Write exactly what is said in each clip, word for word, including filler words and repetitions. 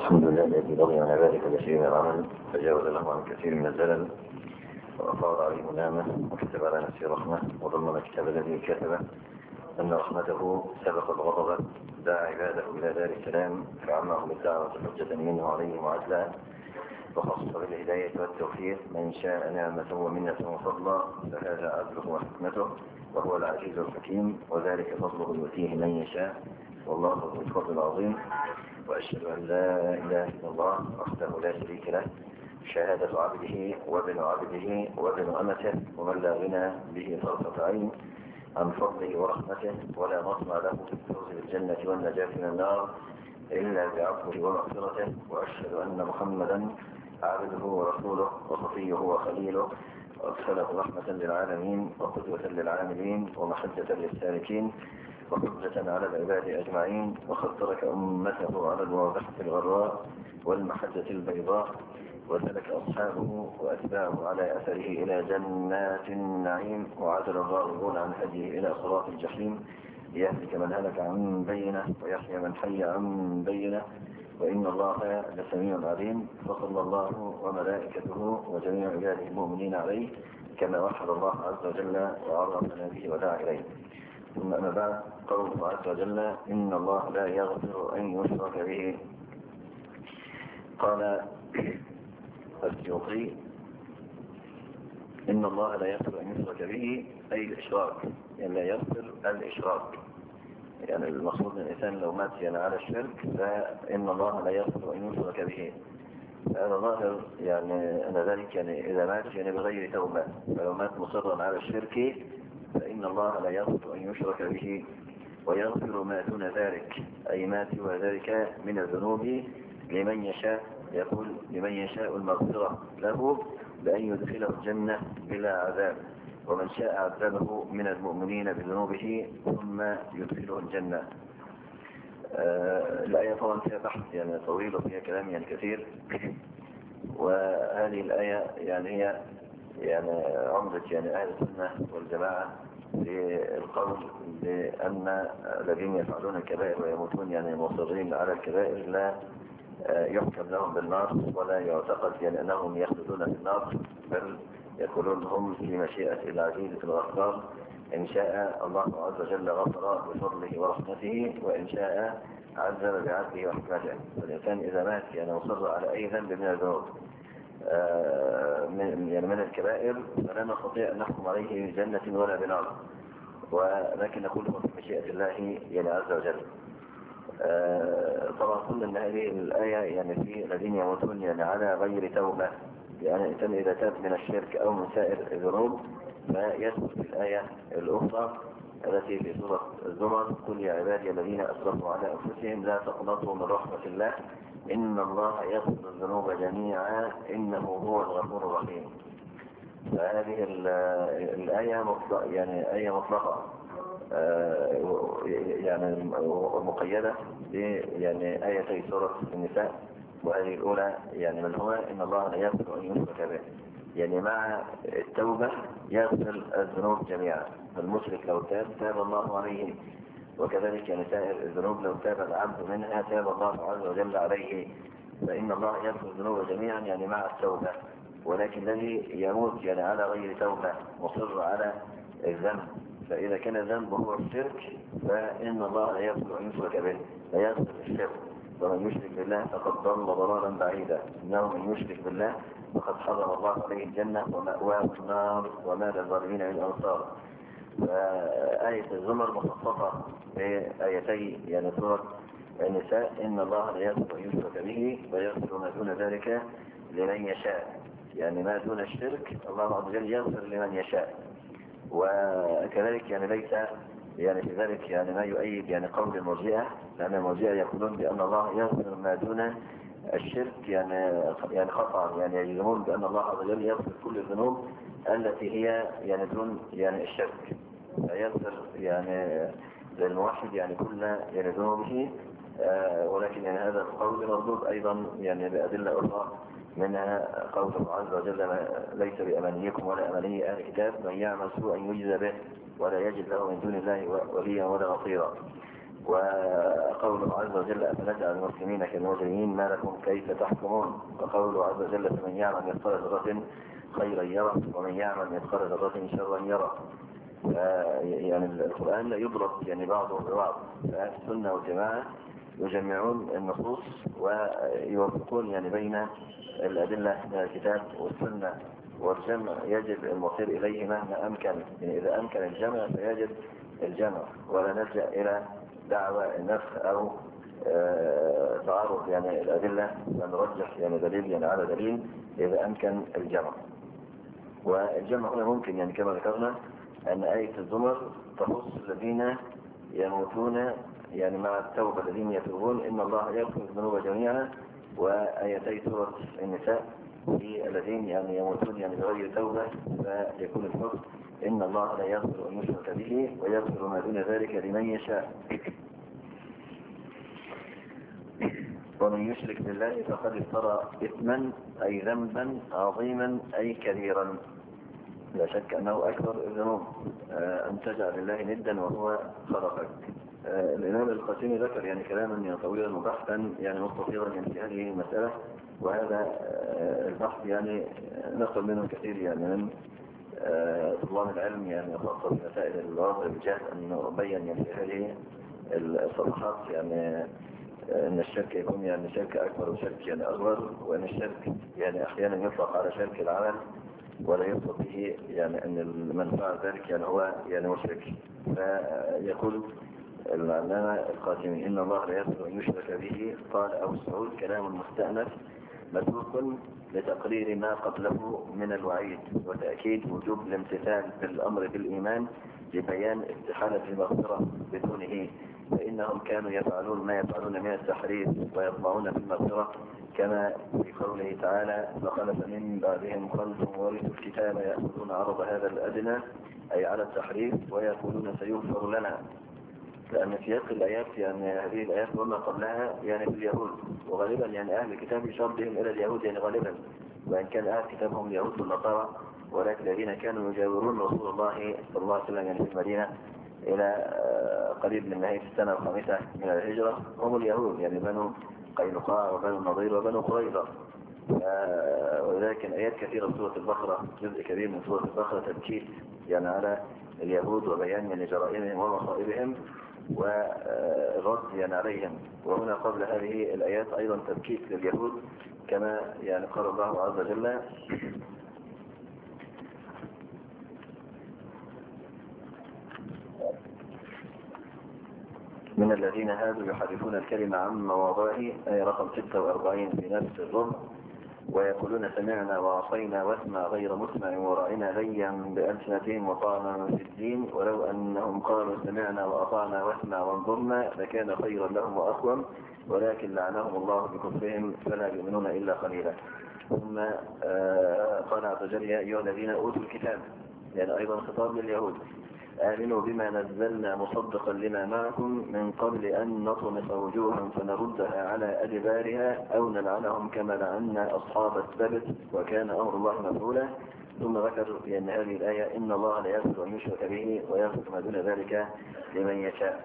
الحمد لله الذي رضي عن عبادك كثير من العمل فجاوز له عن كثير من الزلل وأفاض عليه نعمه وكتب على نفسه رحمه وضمن الكتاب الذي كتبه أن رحمته سبقت غضبه دعا عباده إلى دار السلام فعمهم بالدعوة حجة منه عليهم وعدلا وخص بالهداية والتوفيق من شاء نعمته ومنته وفضلا فهذا عدله وحكمته وهو العزيز الحكيم وذلك فضله يؤتيه من يشاء والله ذو الفضل العظيم. وأشهد أن لا إله إلا الله وحده لا شريك له شهادة عبده وابن عبده وابن أمته ومن لا غنى به طرفة عين عن فضله ورحمته ولا مطمع له في الفوز بالجنة والنجاة من النار إلا بعفوه ومغفرته. وأشهد أن محمدا عبده ورسوله وصفيه وخليله وأرسله رحمة للعالمين وقدوة للعاملين ومحجة للسالكين وحجة على العباد أجمعين وقد ترك أمته على الواضحة الغراء والمحجة البيضاء وسلك أصحابه وأتباعه على أثره إلى جنات النعيم وعدل الراغبون عن هديه إلى صراط الجحيم ليهلك من هلك عن بينه ويحيى من حي عن بينه وإن الله لسميع عليم. فصلى الله وملائكته وجميع عباده المؤمنين عليه كما وحد الله عز وجل وعرفنا به ودعا إليه. ثم أما بعد قوله عز وجل إن الله لا يغفر أن يشرك به. قال السيوطي إن الله لا يغفر أن يشرك به أي الإشراك، يعني لا يغفر الإشراك، يعني المقصود من الإنسان لو مات يعني على الشرك فإن الله لا يغفر أن يشرك به. هذا ظاهر يعني أن ذلك يعني إذا مات يعني بغير توبة، فلو مات مصرا على الشرك فإن الله لا يغفر أن يشرك به ويغفر ما دون ذلك أي ما سوى ذلك من الذنوب لمن يشاء. يقول لمن يشاء المغفرة له بأن يدخله الجنة بلا عذاب ومن شاء عذبه من المؤمنين بذنوبه ثم يدخله الجنة. آه الآية طبعا فيها بحث يعني طويل وفيها كلام يعني كثير، وهذه الآية يعني هي يعني عمدة يعني أهل السنة والجماعة للقول بأن الذين يفعلون الكبائر ويموتون يعني مصرين على الكبائر لا يحكم لهم بالنار ولا يعتقد يعني أنهم يخلدون في النار، بل يقولون هم في مشيئة العزيز الغفار إن شاء الله عز وجل غفر بفضله ورحمته وإن شاء عذب بعدله وحكمته. فالإنسان إذا مات يعني مصر على أي ذنب من الذنوب من يعني من الكبائر فلا نستطيع أن نحكم عليه بجنة ولا بنار، ولكن نقول هو في مشيئة الله يعني عز وجل. طبعا قلنا أن هذه الآية يعني في الذين يموتون يعني على غير توبة، يعني الإنسان إذا تاب من الشرك أو من سائر الذنوب فيثبت في الآية الأخرى التي في سورة الزمر قل يا عبادي الذين أسرفوا على أنفسهم لا تقنطوا من رحمة الله إن الله يغفر الذنوب جميعا إنه هو الغفور الرحيم. فهذه الآية مطلقة يعني آية مطلقة يعني مقيدة ب يعني آيتي سورة النساء، وهذه الأولى يعني من هو إن الله لا يغفر أن يشرك به، يعني مع التوبة يغفر الذنوب جميعا. فالمشرك لو تاب تاب الله عليه، وكذلك يعني سائر الذنوب لو تاب العبد منها تاب الله عز وجل عليه. فإن الله يغفر الذنوب جميعا يعني مع التوبة، ولكن الذي يموت يعني على غير توبة مصر على الذنب فإذا كان الذنب هو الشرك فإن الله لا يغفر أن يشرك به، لا يغفر الشرك. ومن يشرك بالله فقد ضل ضلالا بعيدا إنه من يشرك بالله فقد حرم الله عليه الجنة ومأواه النار وما للظالمين من أنصار. فآية الزمر مخصصة بآيتي يعني سورة النساء إن الله لا يغفر أن يشرك به ويغفر ما دون ذلك لمن يشاء، يعني ما دون الشرك الله عز وجل يغفر لمن يشاء. وكذلك يعني ليس يعني في ذلك يعني ما يؤيد يعني قول المرجئة، لأن المرجئة يقولون بأن الله يغفر ما دون الشرك يعني يعني قطعا، يعني يجزمون بأن الله عز وجل يغفر كل الذنوب التي هي يعني دون يعني الشرك، فيغفر يعني للموحد يعني كل يعني ذنوبه. آه ولكن يعني هذا القول مردود أيضا يعني بأدلة أخرى، منها قوله عز وجل ليس بأمانيكم ولا أماني أهل الكتاب من يعمل سوءا يجزى به ولا يجد له من دون الله وليا ولا نصيرا. وقوله عز وجل أفنجعل المسلمين كالمجرمين ما لكم كيف تحكمون، وقوله عز وجل فمن يعمل مثقال ذرة خيرا يره ومن يعمل مثقال ذرة شرا يره. يعني القرآن لا يضرب يعني بعضه ببعض، فأهل السنة والجماعة يجمعون النصوص ويوفقون يعني بين الأدلة من الكتاب والسنة، والجمع يجب المصير إليه مهما أمكن. يعني إذا أمكن الجمع فيجب الجمع، ولا نلجأ إلى دعوى النفخ أو آه تعارض يعني الأدلة، فنرجح يعني دليل يعني على دليل إذا أمكن الجمع. والجمع هنا ممكن يعني كما ذكرنا أن آية الزمر تخص الذين يموتون يعني مع التوبة، الذين يتوبون إن الله يغفر الذنوب جميعا، وآيتي سورة النساء في الذين يعني يموتون يعني بغير توبة، فيكون الحكم إن الله لا يغفر أن يشرك به ويغفر ما دون ذلك لمن يشاء. ومن يشرك بالله فقد افترى إثما أي ذنبا عظيما أي كبيرا، لا شك أنه أكبر الذنوب أن تجعل لله ندا وهو خلقك. الإمام القاسمي ذكر يعني كلاما طويلا وبحثا يعني مستفيضا يعني في هذه المسألة، وهذا البحث يعني نقل منه كثير يعني من طلاب العلم، يعني خاصة في مسائل الوضع الجهل، أن نبين يعني في هذه الصفحات يعني أن الشرك يكون يعني شرك أكبر وشرك يعني أصغر، وأن الشرك يعني أحيانا يطلق على شرك العمل ولا يقصد به يعني أن من فعل ذلك يعني هو يعني مشرك. فيقول العلامة القاسمي إن الله لا يغفر أن يشرك به. قال أبو سعود كلام مستأنف مسوق لتقرير ما قبله من الوعيد وتأكيد وجوب الامتثال بالأمر بالإيمان لبيان استحالة المغفرة بدونه، فإنهم كانوا يفعلون ما يفعلون من التحريف ويطمعون في المغفرة، كما في قوله تعالى فخلف من بعدهم خلف ورثوا الكتاب يأخذون عرض هذا الأدنى أي على التحريف ويقولون سيغفر لنا. لأن سياق الآيات يعني هذه الآيات وما قبلها يعني في اليهود، وغالبا يعني أهل الكتاب يشار بهم إلى اليهود يعني غالبا، وإن كان أهل الكتاب هم اليهود والنصارى، ولكن الذين كانوا يجاورون رسول الله صلى الله عليه وسلم يعني في المدينة إلى قريب من نهاية السنة الخامسة من الهجرة هم اليهود، يعني بنو قينقاع وبنو النضير وبنو قريظة. ولذلك آيات كثيرة من سورة البقرة، جزء كبير من سورة البقرة تبكيت يعني على اليهود وبيان يعني جرائمهم ومصائبهم والرد يعني عليهم. وهنا قبل هذه الآيات أيضا تبكيت لليهود، كما يعني قال الله عز وجل من الذين هادوا يحرفون الكلمة عن مواضعه، آية رقم ستة وأربعين في نفس الربع، ويقولون سمعنا وعصينا واسمع غير مسمع وراعنا ليا بألسنتهم وطعنا في الدين، ولو أنهم قالوا سمعنا وأطعنا واسمع وانظرنا لكان خيرا لهم وأقوم، ولكن لعنهم الله بكفرهم فلا يؤمنون إلا قليلا. ثم قال عز وجل يا أيها الذين أوتوا الكتاب، يعني أيضا خطاب لليهود، آمنوا بما نزلنا مصدقا لما معكم من قبل أن نطمس وجوها فنردها على أدبارها أو نلعنهم كما لعنا أصحاب السبت وكان أمر الله مفعولا. ثم ذكر بأن هذه الآية إن الله لا يغفر أن يشرك به ويغفر ما دون ذلك لمن يشاء.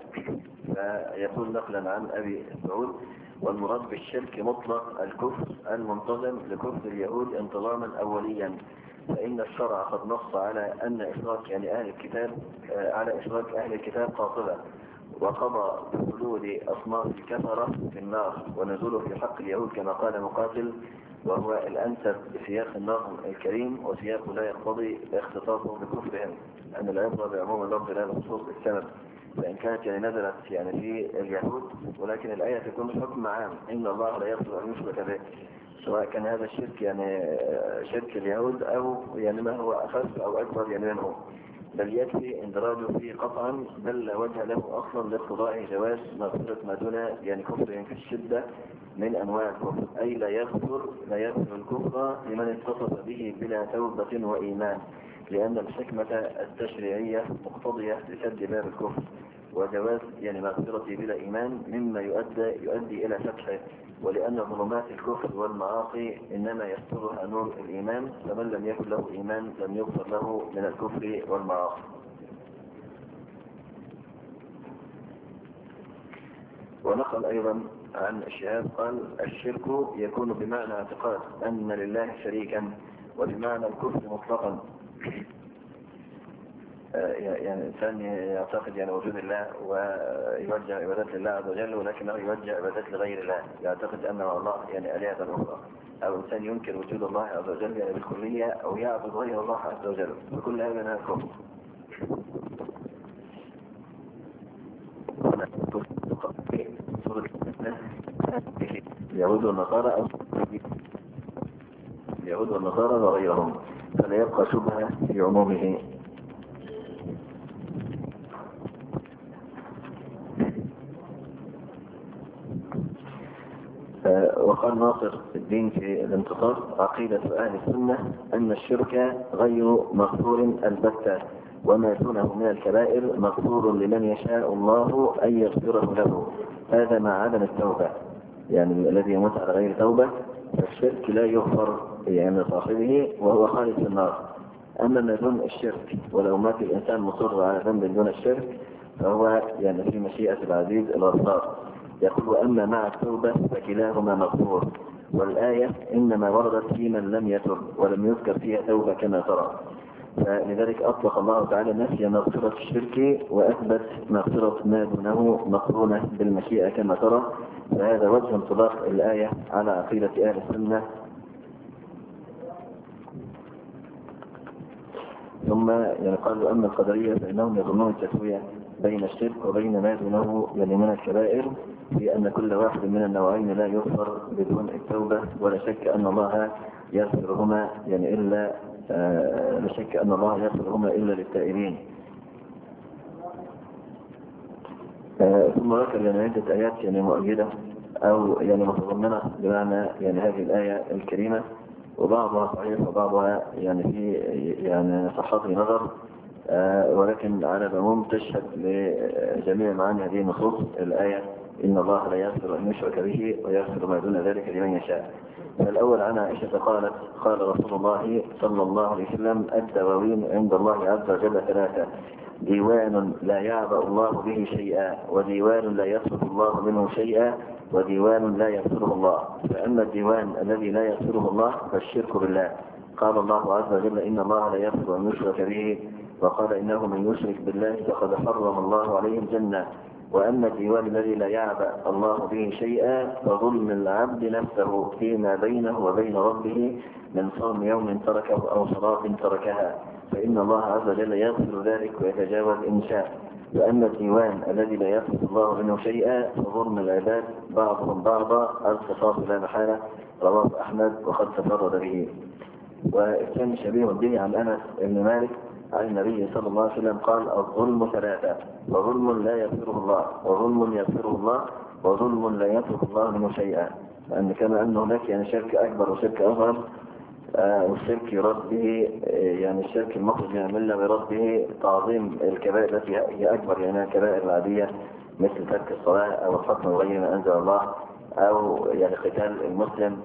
فيقول نقلا عن أبي سعود والمراد بالشرك مطلق الكفر المنتظم لكفر اليهود انتظاما أوليا، فإن الشرع قد نص على أن إشراك يعني أهل الكتاب على إشراك أهل الكتاب قاطبة، وقضى بخلود أصناف الكفرة في النار ونزوله في حق اليهود كما قال مقاتل، وهو الأنسب بسياق النظم الكريم، وسياقه لا يقتضي اختصاصه بكفرهم، أن العبرة بعموم اللفظ لا بخصوص السبب، فإن كانت يعني نزلت يعني في اليهود، ولكن الآية تكون حكم عام إن الله لا يغفر أن يشرك به، سواء كان هذا الشرك يعني شرك اليهود أو يعني ما هو أخف أو أكبر يعني منه، بل يكفي اندراجه فيه قطعا، بل لا وجه له أصلا لاقتضاء جواز مغفرة ما دون يعني كفر في الشدة من أنواع الكفر، أي لا يغفر لا يغفر الكفر لمن اتصف به بلا توبة وإيمان، لأن الحكمة التشريعية مقتضية لسد باب الكفر، وجواز يعني مغفرته بلا إيمان مما يؤدي, يؤدي إلى فتحه، ولأن ظلمات الكفر والمعاصي إنما يسترها نور الإيمان، فمن لم يكن له إيمان لم يغفر له من الكفر والمعاصي. ونقل أيضا عن الشهاب قال الشرك يكون بمعنى اعتقاد أن لله شريكا، وبمعنى الكفر مطلقا. يعني الإنسان يعتقد يعني وجود الله ويوجه عبادات لله عز وجل، ولكنه يوجه عبادات لغير الله، يعتقد أن الله يعني آلهة أخرى، أو إنسان ينكر وجود الله عز وجل يعني بالكلية، أو يعبد غير الله عز وجل، وكل هذا من الكفر. يهود والنصارى أو يهود والنصارى وغيرهم، فلا يبقى شبهة في عمومه. وقال ناصر الدين في الانتصار عقيدة أهل السنة أن الشرك غير مغفور البتة، وما دونه من الكبائر مغفور لمن يشاء الله أن يغفره له، هذا مع عدم التوبة. يعني الذي يموت على غير توبة فالشرك لا يغفر يعني صاحبه وهو خالد في النار. أما ما دون الشرك ولو مات الإنسان مصر على ذنب دون الشرك فهو يعني في مشيئة العزيز الغفار. يقول أما مع التوبة فكلاهما مغفور، والآية إنما وردت في من لم يتب ولم يذكر فيها توبة كما ترى، فلذلك أطلق الله تعالى نفي مغفرة الشرك وأثبت مغفرة ما دونه مقرونة بالمشيئة كما ترى، فهذا وجه انطلاق الآية على عقيدة أهل السنة. ثم يعني قالوا أما القدرية فإنهم يظنون التسوية بين الشرك وبين ما دونه يعني من الكبائر، في أن كل واحد من النوعين لا يغفر بدون التوبة، ولا شك أن الله يغفرهما يعني إلا آه لا شك أن الله يغفرهما إلا للتائبين. آه ثم ذكر يعني عدة آيات يعني مؤيدة أو يعني متضمنة بمعنى يعني هذه الآية الكريمة، وبعضها صحيح وبعضها يعني في يعني صحته نظر، آه ولكن على العموم تشهد لجميع معاني هذه النصوص الآية إن الله لا يغفر أن يشرك به ويغفر ما دون ذلك لمن يشاء. فالأول عن عائشة قالت قال رسول الله صلى الله عليه وسلم الدواوين عند الله عز وجل ثلاثة: ديوان لا يعبأ الله به شيئا، وديوان لا يصرف الله منه شيئا، وديوان لا يغفره الله. فأما الديوان الذي لا يغفره الله فالشرك بالله، قال الله عز وجل إن الله لا يغفر أن يشرك به، وقال إنه من يشرك بالله فقد حرم الله عليه الجنة. وأما الديوان الذي لا يعبأ الله به شيئا فظلم العبد نفسه فيما بينه وبين ربه من صوم يوم تركه أو صلاة تركها، فإن الله عز وجل يغفر ذلك ويتجاوز إن شاء. وأما الديوان الذي لا يغفر الله منه شيئا فظلم العباد بعضهم بعضا القصاص لا محالة، رواه أحمد وقد تفرد به. وكان شبيه به عن أنس بن مالك عن النبي صلى الله عليه وسلم قال الظلم ثلاثة: وظلم لا يغفره الله، وظلم يغفره الله، وظلم لا يترك الله منه شيئا. لأن كما أن هناك يعني شرك أكبر وشرك أصغر، آه والشرك يراد به يعني الشرك المخرج من الملة ويراد به تعظيم الكبائر التي هي أكبر يعني الكبائر العادية مثل ترك الصلاة أو الحكم بغير ما أنزل الله أو يعني قتال المسلم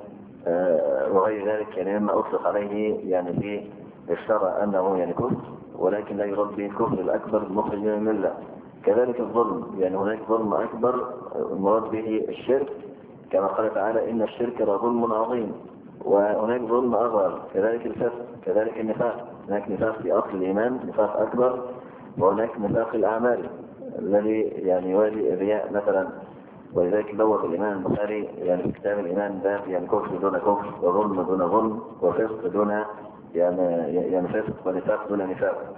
آه وغير ذلك، يعني مما أطلق عليه يعني في الشرع أنه يعني كفر، ولكن لا يراد به الكفر الأكبر المخرج من الملة. كذلك الظلم، يعني هناك ظلم أكبر المراد به الشرك كما قال تعالى إن الشرك لظلم عظيم، وهناك ظلم أصغر كذلك الفسق، كذلك النفاق. هناك نفاق في أصل الإيمان نفاق أكبر، وهناك نفاق الأعمال الذي يعني يوالي الرياء مثلا. ولذلك بوّب الإمام البخاري يعني في كتاب الإيمان باب يعني كفر دون كفر، وظلم دون ظلم، وفسق دون يعني يعني فسق، ونفاق دون نفاق.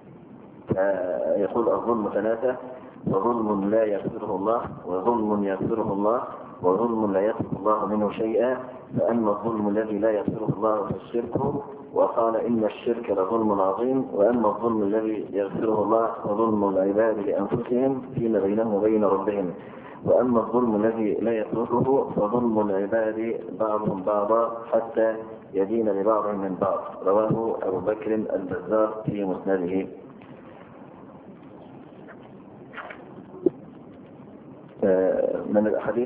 يقول الظلم ثلاثة: وظلم لا يغفره الله، وظلم يغفره الله، وظلم لا يترك الله منه شيئا. فأما الظلم الذي لا يغفره الله فالشرك، وقال إن الشرك لظلم عظيم. وأما الظلم الذي يغفره الله فظلم العباد لأنفسهم فيما بينهم وبين ربهم. وأما الظلم الذي لا يتركه فظلم العباد بعضهم بعضا حتى يدين لبعضهم من بعض، رواه أبو بكر البزار في مسنده. من الأحاديث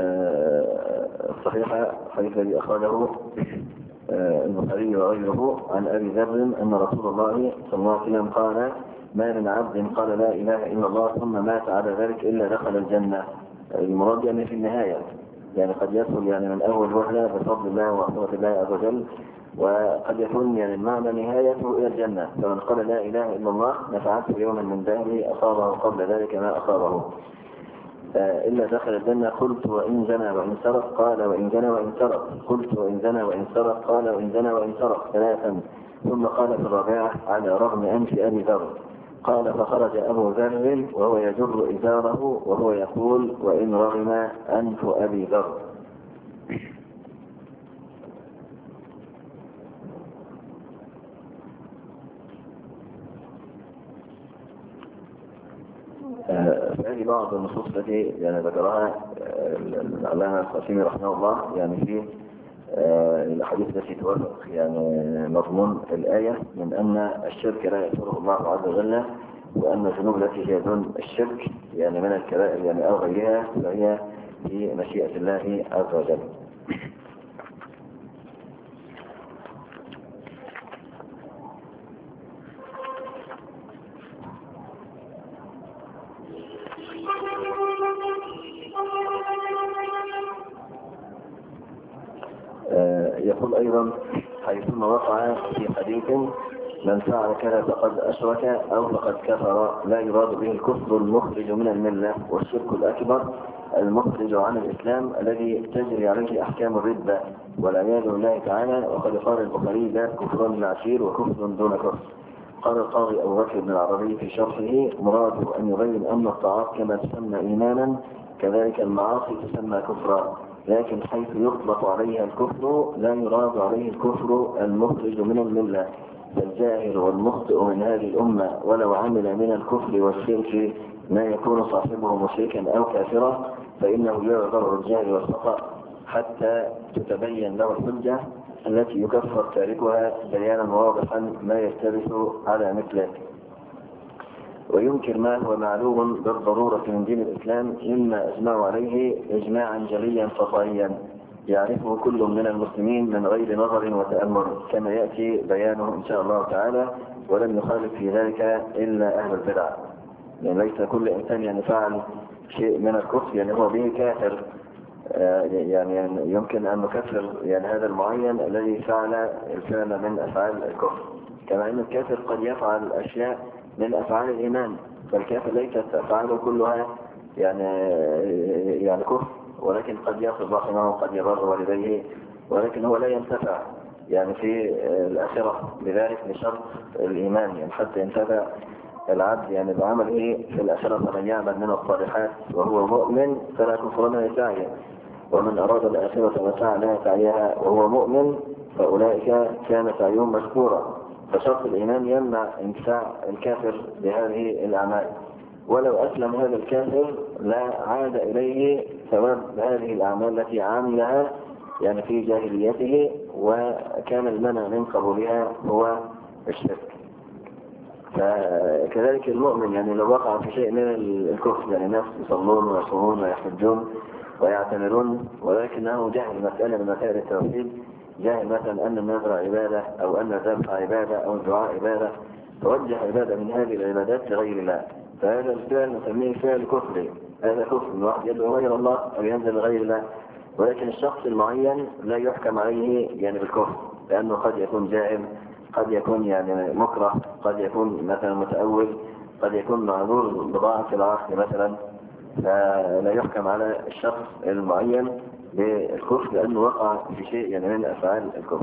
الصحيحة حديث الذي أخرجه البخاري وغيره عن أبي ذر أن رسول الله صلى الله عليه وسلم قال: ما من عبد قال لا إله إلا الله ثم مات على ذلك إلا دخل الجنة. المراد يعني في النهاية، يعني قد يدخل يعني من أول وهلة بفضل الله ورحمة الله عز وجل، وقد يكون يعني المعنى نهايته إلى الجنة. فمن قال لا إله إلا الله نفعته يوما من دهره أصابه قبل ذلك ما أصابه إلا دخل الجنة. قلت وإن زنى وإن سرق قال وإن زنى وإن سرق قلت وإن زنى وإن سرق قال وإن زنى وإن سرق ثلاثا، ثم قال في الرابعة على رغم أنف أبي ذر. قال فخرج أبو ذر وهو يجر إزاره وهو يقول وإن رغم أنف أبي ذر. فهذه بعض النصوص التي يعني ذكرها العلامة القاسمي رحمه الله يعني في الحديث التي توافق يعني مضمون الآية من أن الشرك لا يغفره الله عز وجل، وأن الذنوب التي هي دون الشرك يعني من الكبائر يعني أو غيرها فهي في مشيئة الله عز وجل. يقول أيضا حيثما وقع في حديث من فعل كذا فقد أشرك أو فقد كفر لا يراد به الكفر المخرج من الملة والشرك الأكبر المخرج عن الإسلام الذي تجري عليه أحكام الردة والعياذ بالله تعالى. وقد قال البخاري باب كفر العشير وكفر دون كفر. قال القاضي أبو بكر بن العربي في شرحه مراده أن يبين أن الطاعات كما تسمى إيمانا كذلك المعاصي تسمى كفرا، لكن حيث يطلق عليها الكفر لا يراد عليه الكفر المخرج من الملة. فالجاهل والمخطئ من هذه الأمة ولو عمل من الكفر والشرك ما يكون صاحبه مشركا أو كافرا فإنه يعذر الجاهل والخطأ حتى تتبين له الحجة التي يكفر تاركها بيانا واضحا ما يلتبس على مثله. وينكر ما هو معلوم بالضرورة من دين الإسلام مما أجمعوا عليه إجماعا جليا سطحيا يعرفه كل من المسلمين من غير نظر وتأمل كما يأتي بيانه إن شاء الله تعالى، ولم يخالف في ذلك إلا أهل البدع. يعني ليس كل إنسان يعني فعل شيء من الكفر يعني هو به كافر، يعني يمكن أن نكفر يعني هذا المعين الذي فعل الفعل من أفعال الكفر، كما أن الكافر قد يفعل أشياء من أفعال الإيمان، فالكافر ليست أفعاله كلها يعني يعني كفر، ولكن قد يأخذ رحمه وقد يبر والديه، ولكن هو لا ينتفع يعني في الآخرة بذلك لشرط الإيمان، يعني حتى ينتفع العبد يعني بعمله في الآخرة. فمن يعمل من الصالحات وهو مؤمن فلا كفران لسعيه، ومن أراد الآخرة وسعى لها سعيها وهو مؤمن فأولئك كان سعيهم مشكورا. فشرط الإيمان يمنع انتفاع الكافر بهذه الأعمال، ولو أسلم هذا الكافر لا عاد إليه ثواب هذه الأعمال التي عاملها يعني في جاهليته، وكان المنع من قبولها هو الشرك. فكذلك المؤمن يعني لو وقع في شيء من الكفر، يعني الناس يصلون ويصومون ويحجون ويعتمرون ولكنه جهل مسألة من مسائل التوحيد، جاهل مثلا أن النذر عبادة أو أن الذبح عبادة أو الدعاء عبادة، توجه عبادة من هذه العبادات لغير الله، فهذا الفعل نسميه فعل كفري. هذا كفر من واحد يدعو غير الله أو ينزل لغير الله، ولكن الشخص المعين لا يحكم عليه يعني بالكفر، لأنه قد يكون جاهل، قد يكون يعني مكره، قد يكون مثلا متأول، قد يكون معذور بضاعة العقل مثلا، فلا يحكم على الشخص المعين بالكفر لأنه وقع في شيء يعني من أفعال الكفر.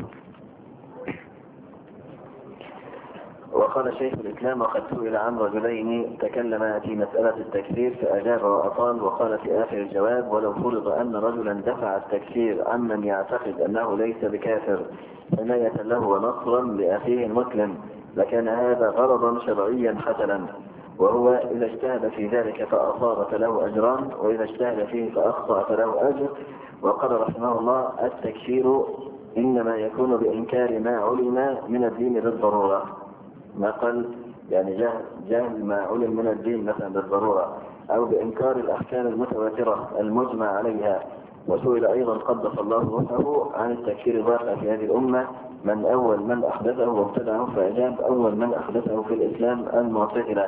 وقال شيخ الإسلام وقد سئل عن رجلين تكلما في مسألة التكفير فأجاب وأطال، وقال في آخر الجواب ولو فرض أن رجلا دفع التكفير عمن يعتقد أنه ليس بكافر حماية له ونصرا لأخيه المسلم لكان هذا غرضا شرعيا حسنا، وهو إذا اجتهد في ذلك فأصاب فله أجران، وإذا اجتهد فيه فأخطأ فله أجر. وقال رحمه الله التكفير إنما يكون بإنكار ما علم من الدين بالضرورة، ما قال يعني جهل, جهل ما علم من الدين مثلا بالضرورة، أو بإنكار الأحكام المتواترة المجمع عليها. وسئل أيضا قدس الله روحه عن التكفير الواقع في هذه الأمة من أول من أحدثه وابتدعه، فأجاب أول من أحدثه في الإسلام المعتزلة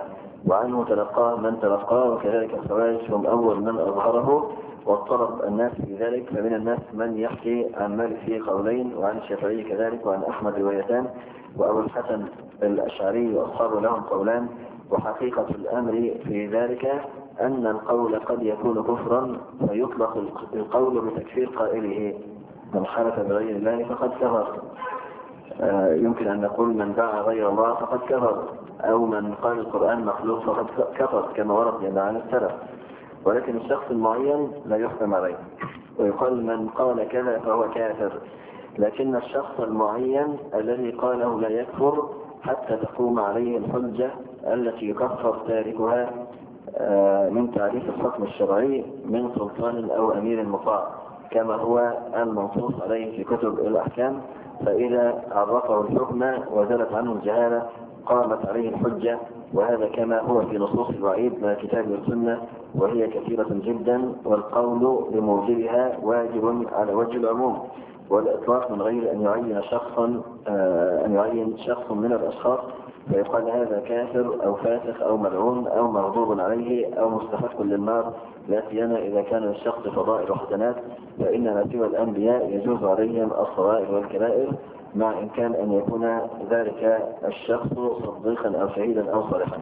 وعنه تلقاه من تلقاه، وكذلك الخوارج هم أول من أظهره واضطرب الناس في ذلك. فمن الناس من يحكي عن مالك فيه قولين، وعن الشافعي كذلك، وعن أحمد روايتان، وأبو الحسن الأشعري وأصحابه لهم قولان. وحقيقة الأمر في ذلك أن القول قد يكون كفرا، فيطلق القول بتكفير قائله. من حلف بغير الله فقد كفر. آه يمكن أن نقول من باع غير الله فقد كفر، أو من قال القرآن مخلوق فقد كفر كما ورد يعني عن السلف. ولكن الشخص المعين لا يحكم عليه، ويقال من قال كذا فهو كافر. لكن الشخص المعين الذي قاله لا يكفر حتى تقوم عليه الحجة التي يكفر تاركها من تعريف الحكم الشرعي من سلطان أو أمير مطاع، كما هو المنصوص عليه في كتب الأحكام. فإذا عرفه الحكم وزالت عنه الجهالة قامت عليه الحجة، وهذا كما هو في نصوص الوعيد من الكتاب والسنة، وهي كثيرة جدا، والقول بموجبها واجب على وجه العموم والإطلاق من غير أن يعين شخصا أن يعين شخص من الأشخاص فيقال هذا كافر أو فاسق أو ملعون أو مغضوب عليه أو مستحق للنار، لا سيما إذا كان للشخص فضائل وحسنات، فإنما سوى الأنبياء يجوز عليهم الصغائر والكبائر، مع إمكان أن يكون ذلك الشخص صديقا أو شهيدا أو صالحا.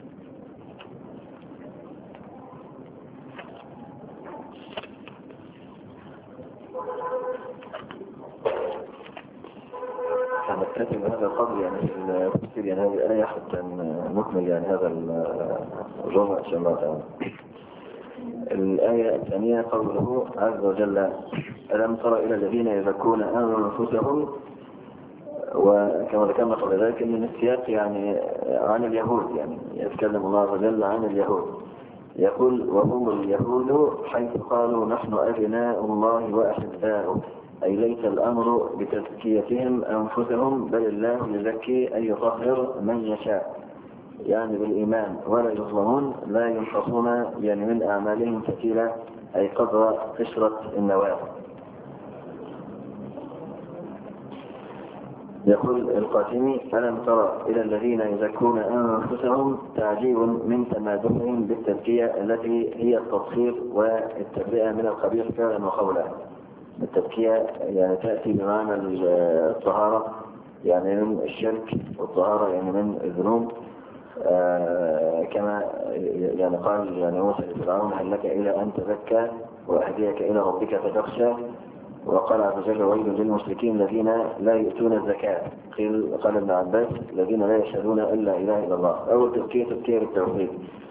نكتفي بهذا القدر يعني في التفسير يعني هذه الآية حتى نكمل يعني هذا الربع إن شاء الله تعالى. الآية الثانية قوله عز وجل: ألم تر إلى الذين يزكون أنفسهم. وكما ذكرنا قبل ذلك من السياق يعني عن اليهود، يعني يتكلم الله عز وجل عن اليهود، يقول: وهم اليهود حيث قالوا نحن أبناء الله وأحباؤه، أي ليس الأمر بتزكيتهم أنفسهم، بل الله يزكي أن يطهر من يشاء يعني بالإيمان، ولا يظلمون، لا ينقصون يعني من أعمالهم فتيلة، أي قدر قشرة النواة. يقول القاسمي: ألم ترى إلى الذين يزكون أنفسهم، تعجيب من تمادحهم بالتزكية التي هي التطهير والتبرئة من الخبيث فعلا وقولا. التزكية يعني تأتي بمعنى الطهارة يعني من الشرك، والطهارة يعني من الذنوب، آه كما يعني قال يعني موسى لفرعون: هل لك إلى أن تزكى وأهديك إلى ربك فتخشى. وقال عز وجل: ويل للمشركين الذين لا يؤتون الزكاة. قيل قال ابن عباس: الذين لا يشهدون إلا إله إلا الله. أول تزكية تزكية التوحيد،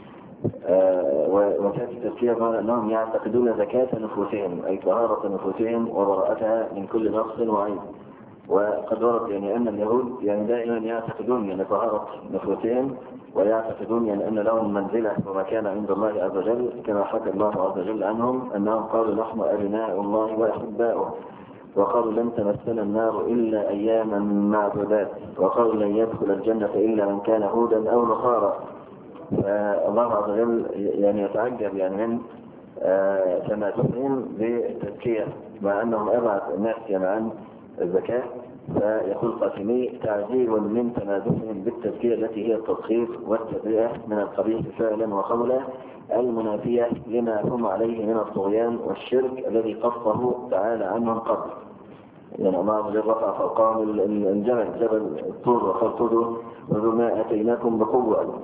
آه وتأتي التزكية بمعنى أنهم يعتقدون زكاة نفوسهم، أي طهارة نفوسهم وبراءتها من كل نقص وعيب. وقد ورد يعني أن اليهود يعني دائما يعتقدون يعني طهارة نفوسهم، ويعتقدون يعني أن لهم منزلة ومكانة عند الله عز وجل، كما حكى الله عز وجل عنهم أنهم قالوا نحن أبناء الله وأحباؤه، وقالوا لن تمسنا النار إلا أياما معدودات، وقالوا لن يدخل الجنة إلا من كان هودا أو نصارى. فالله عز وجل يعني يتعجب يعني من تماسكهم بالتزكية، مع أنهم أبعد الناس يعني عن الزكاة. فيقول قاسمي: تعجيب من تمادحهم بالتزكية التي هي التطهير والتبرئة من الخبيث فعلا وقولا، المنافية لما هم عليه من الطغيان والشرك الذي قصه تعالى عنهم قبل. يعني الله عز وجل رفع فوقهم الجبل، جبل الطور، وخلطوا وذو ما أتيناكم بقوة.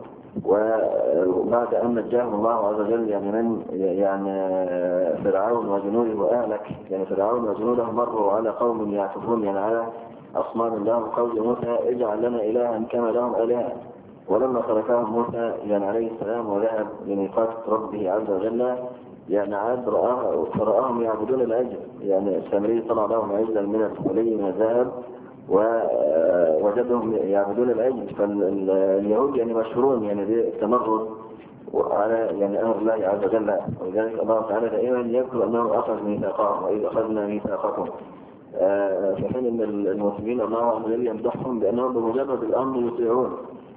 وبعد أن نجاهم الله عز وجل يعني من يعني فرعون وجنوده وأهلك يعني فرعون وجنوده مروا على قوم يعكفون يعني على أصنام لهم، قول موسى: اجعل لنا إلها كما لهم آلهة. ولما تركهم موسى يعني عليه السلام وذهب لميقات ربه عز وجل يعني عاد رآه فرآهم يعبدون العجل. يعني السامري طلع لهم عجلا من الحلي من الذهب ووجدهم يعبدون العجل. فاليهود يعني مشهورون يعني بالتمرد وعلى يعني أمر الله عز وجل، ولذلك الله تعالى دائما يذكر أنه أخذ ميثاقهم: وإذ أخذنا ميثاقكم. في حين أن المسلمين الله عز وجل يمدحهم بأنهم بمجرد الأمر يطيعون،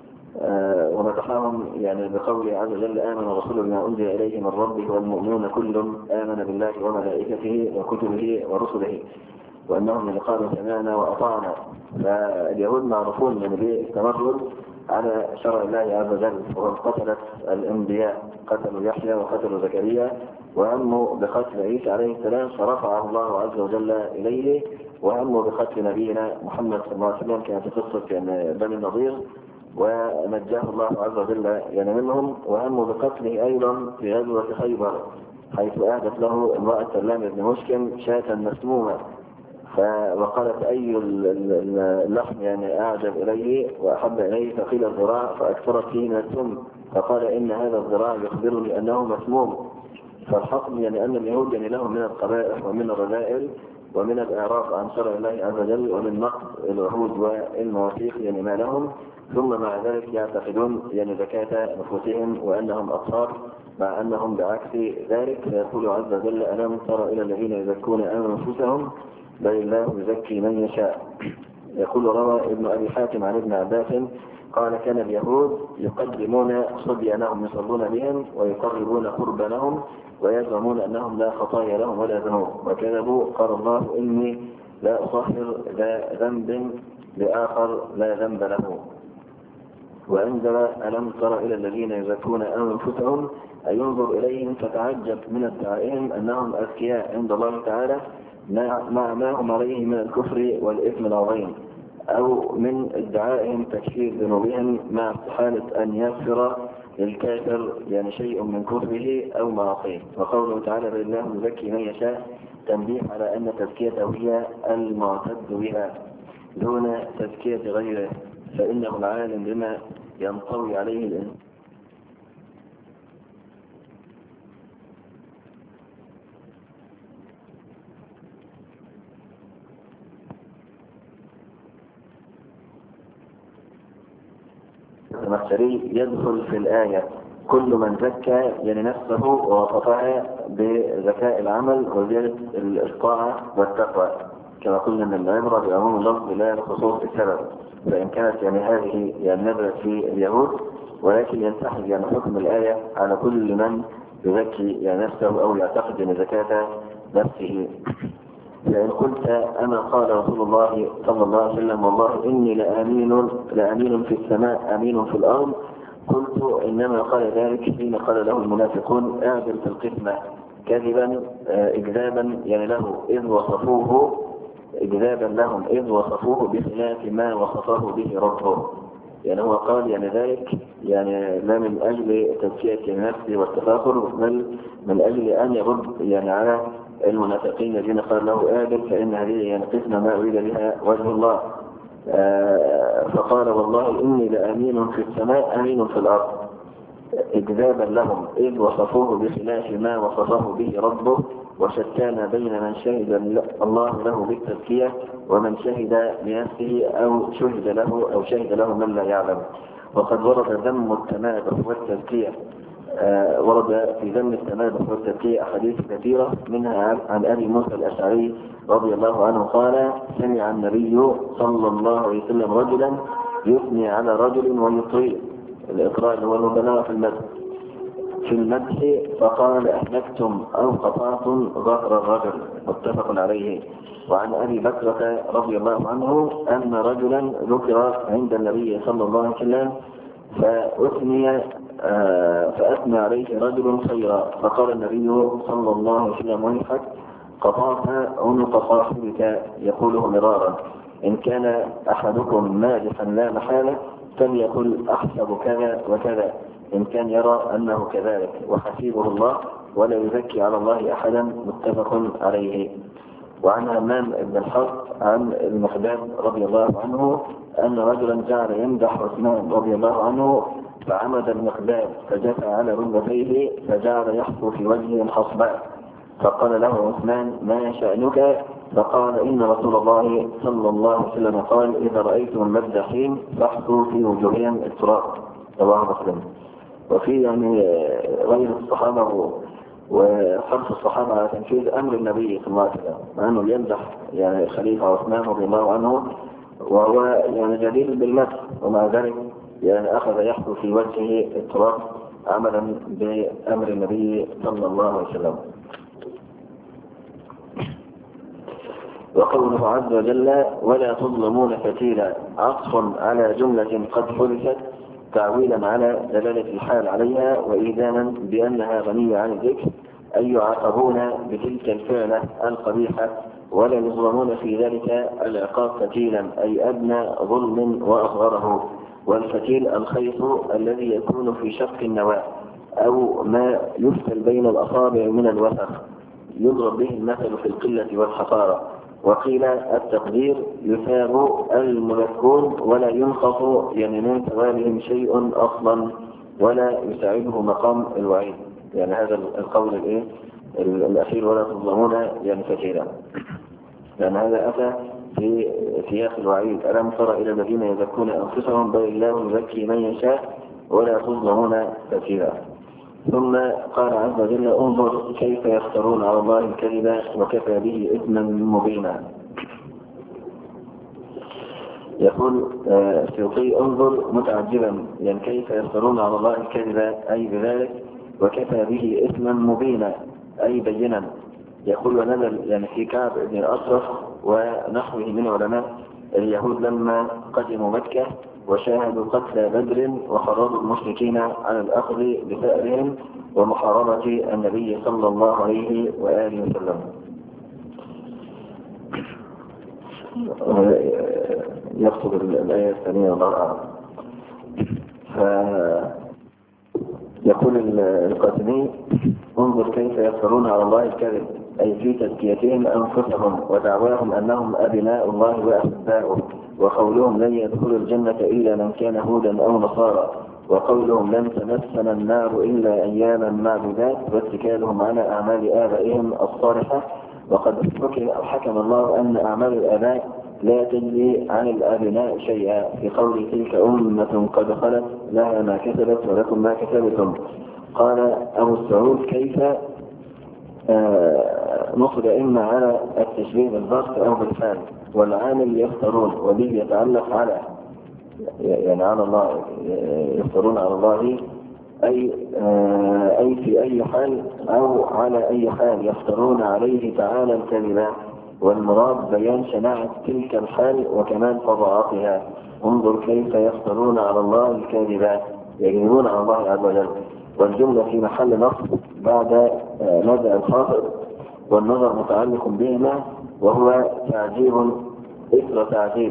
ومدحهم يعني بقوله عز وجل: آمن الرسول بما أنزل إليه من ربه والمؤمنون كل آمن بالله وملائكته وكتبه ورسله وأنهم من قالوا سمعنا وأطعنا. فاليهود معروفون من بالتمرد على شرع الله عز وجل، وقد قتلت الأنبياء، قتلوا يحيى وقتلوا زكريا، وهموا بقتل عيسى عليه السلام فرفعه الله عز وجل إليه، وهموا بقتل نبينا محمد صلى الله عليه وسلم كما في قصة يعني بني النضير ونجاه الله عز وجل يعني منهم، وهموا بقتله أيضا في غزوة خيبر حيث أهدت له امرأة سلام بن مشكم شاة مسمومة، فقالت أي اللحم يعني أعجب إليه وأحب إليه، فقيل الذراع فأكثرت فيه من السم، فقال إن هذا الذراع يخبرني أنه مسموم. فالحكم يعني أن اليهود يعني لهم من القبائح ومن الرذائل ومن الإعراض عن شرع الله عز وجل ومن نقض العهود والمواثيق يعني ما لهم، ثم مع ذلك يعتقدون يعني زكاة نفوسهم وأنهم أطهار، مع أنهم بعكس ذلك. فيقول عز وجل ألم تر إلى الذين يزكون أنفسهم بل الله يزكي من يشاء. يقول روى ابن أبي حاتم عن ابن عباس قال كان اليهود يقدمون صبيانهم يصلون بهم ويقربون قربانهم ويزعمون أنهم لا خطايا لهم ولا ذنوب، وكذبوا قال الله إني لا أطهر ذا ذنب لآخر لا ذنب له. وأنزل ألم تر إلى الذين يزكون أنفسهم أي ينظر إليهم فتعجب من ادعائهم أنهم أذكياء عند الله تعالى مع ما هم عليه من الكفر والإثم العظيم، أو من ادعائهم تكفير ذنوبهم مع استحالة أن يغفر للكافر يعني شيء من كفره أو معصيه. وقوله تعالى بالله يزكي من يشاء تنبيه على أن تزكيته هي المعتد بها دون تزكية غيره، فإنه العالم بما ينطوي عليه الإنسان. المحشري يدخل في الآية كل من زكى يعني نفسه ووصفها بذكاء العمل وزيادة الطاعة والتقوى، كما قلنا من العبرة بعموم اللفظ لا بخصوص السبب، فإن كانت يعني هذه يعني نزلت في اليهود، ولكن ينسحب يعني حكم الآية على كل من يزكي يعني نفسه أو يعتقد أن زكاة نفسه. فإن قلت أما قال رسول الله صلى الله عليه وسلم والله إني لأمين لأمين في السماء أمين في الأرض، قلت إنما قال ذلك حين قال له المنافقون اعدل في القسمة كذبا إكذابا يعني له إذ وصفوه إكذابا لهم إذ وصفوه بخلاف ما وصفه به ربه. يعني هو قال يعني ذلك يعني لا من أجل تزكية النفس والتفاخر، بل من أجل أن يرد يعني على المنافقين الذين قال له آدم فإن هذه يعني قسمة ما أريد بها وجه الله. آه فقال والله إني لأمين في السماء أمين في الأرض إكذابا لهم إذ وصفوه بخلاف ما وصفه به ربه، وشتان بين من شهد الله له بالتزكية ومن شهد لنفسه أو شهد له أو شهد له من لا يعلم. وقد ورد ذم التمادح والتزكية آه ورد في ذم التمادح والتزكية أحاديث كثيرة، منها عن أبي موسى الأشعري رضي الله عنه قال سمع النبي صلى الله عليه وسلم رجلا يثني على رجل ويطيل الإطراء اللي هو المبالغة في المدح في المدح فقال أهلكتم أو قطعتم ظهر الرجل، متفق عليه. وعن أبي بكرة رضي الله عنه أن رجلا ذكر عند النبي صلى الله عليه وسلم فأثني آه فأثنى عليه رجل خيرا، فقال النبي صلى الله عليه وسلم ويحك قطعت عنق صاحبك، يقوله مرارا إن كان أحدكم مادحا لا محالة فليقل أحسب كذا وكذا إن كان يرى أنه كذلك، وحسيبه الله ولا يزكي على الله أحدا، متفق عليه. وعن همام بن الحق عن المقداد رضي الله عنه أن رجلا جعل يمدح عثمان رضي الله عنه فعمد المقداد فجثى على ركبتيه فجعل يحفو في وجهه الحصباء، فقال له عثمان ما شأنك؟ فقال إن رسول الله صلى الله عليه وسلم قال إذا رأيتم المدحين فاحثوا في وجوههم التراب، رواه مسلم. وفي يعني غير الصحابة وحرص الصحابة على تنفيذ أمر النبي صلى الله عليه وسلم، مع أنه يمدح يعني خليفة عثمان رضي الله عنه وهو يعني جدير بالمدح، ومع ذلك يعني أخذ يحثو في وجهه التراب عملا بأمر النبي صلى الله عليه وسلم. وقوله عز وجل ولا تظلمون فتيلا عطف على جملة قد حدثت تعويلا على دلالة الحال عليها وإيذانا بأنها غنية عن الذكر، أي يعاقبون بتلك الفعلة القبيحة ولا يظلمون في ذلك العقاب فتيلا، أي أدنى ظلم وأصغره. والفتيل الخيط الذي يكون في شق النواة أو ما يفتل بين الأصابع من الوسخ، يضرب به المثل في القلة والحقارة. وقيل التقدير يثاب المذكون ولا ينقص يعني من ثوابهم شيء أصلا ولا يساعده مقام الوعيد. يعني هذا القول الايه الأخير ولا تظلمون يعني فتيلا، لأن هذا أتى في سياق الوعيد: ألم تر إلى الذين يزكون أنفسهم بل الله يزكي من يشاء ولا تظلمون فتيلا. ثم قال عز وجل: انظر كيف يفترون على الله الكذب وكفى به إثما مبينا. يقول السيوطي: انظر متعجبا، يعني كيف يفترون على الله الكذب أي بذلك، وكفى به إثما مبينا أي بينا. يقول: ونزل يعني في كعب بن الأشرف ونحوه من علماء اليهود لما قدموا مكة وشاهدوا قتل بدر وخراج المشركين على الأخذ بثأرهم ومحاربة النبي صلى الله عليه وآله وسلم. يكتب الآية الثانية الله أعلم. يقول القاسمي: انظر كيف يفترون على الله الكذب أي في تزكيتهم أنفسهم ودعواهم أنهم أبناء الله وأحباؤه، وقولهم لن يدخلوا الجنة إلا من كان هودا أو نصارى، وقولهم لن تمسنا النار إلا أياما معدودات، واتكالهم على أعمال آبائهم الصالحة. وقد حكم الله أن أعمال الآباء لا تجزي عن الأبناء شيئا في قول: تلك أمة قد خلت لها ما كسبت ولكم ما كسبتم. قال أبو السعود: كيف آه نصب إما على التشبيه بالظرف أو بالفعل، والعامل يفترون وبه يتعلق على يعني على الله، يفترون على الله أي, آه أي في أي حال أو على أي حال يفترون عليه تعالى الكلمة، والمراد بيان شناعة تلك الحال وكمان فضاعتها. انظر كيف يفترون على الله الكاذبات يكذبون على الله عز وجل. والجملة في محل نصب بعد مبدأ الخاطئ، والنظر متعلق بهما وهو تعجيب إثر تعجيب،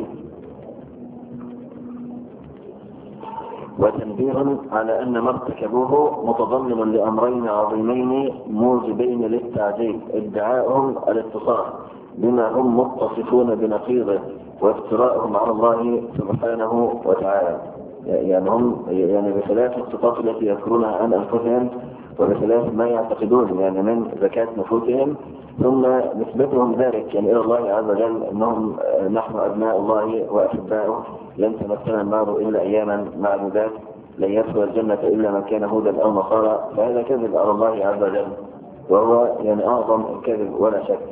وتنبيه على أن ما ارتكبوه متضمن لأمرين عظيمين موجبين للتعجيب: ادعاءهم الاتصال بما هم متصفون بنقيضه، وافتراءهم على الله سبحانه وتعالى. يعني هم يعني بخلاف الصفات التي يذكرونها عن أنفسهم وبخلاف ما يعتقدون يعني من زكاة نفوسهم، ثم نسبتهم ذلك يعني إلى الله عز وجل أنهم نحن أبناء الله وأحباؤه، لن تمسنا النار إلا أياما معدودات، لن يدخل الجنة إلا من كان هودا أو نصارى. فهذا كذب على الله عز وجل، وهو يعني أعظم الكذب ولا شك.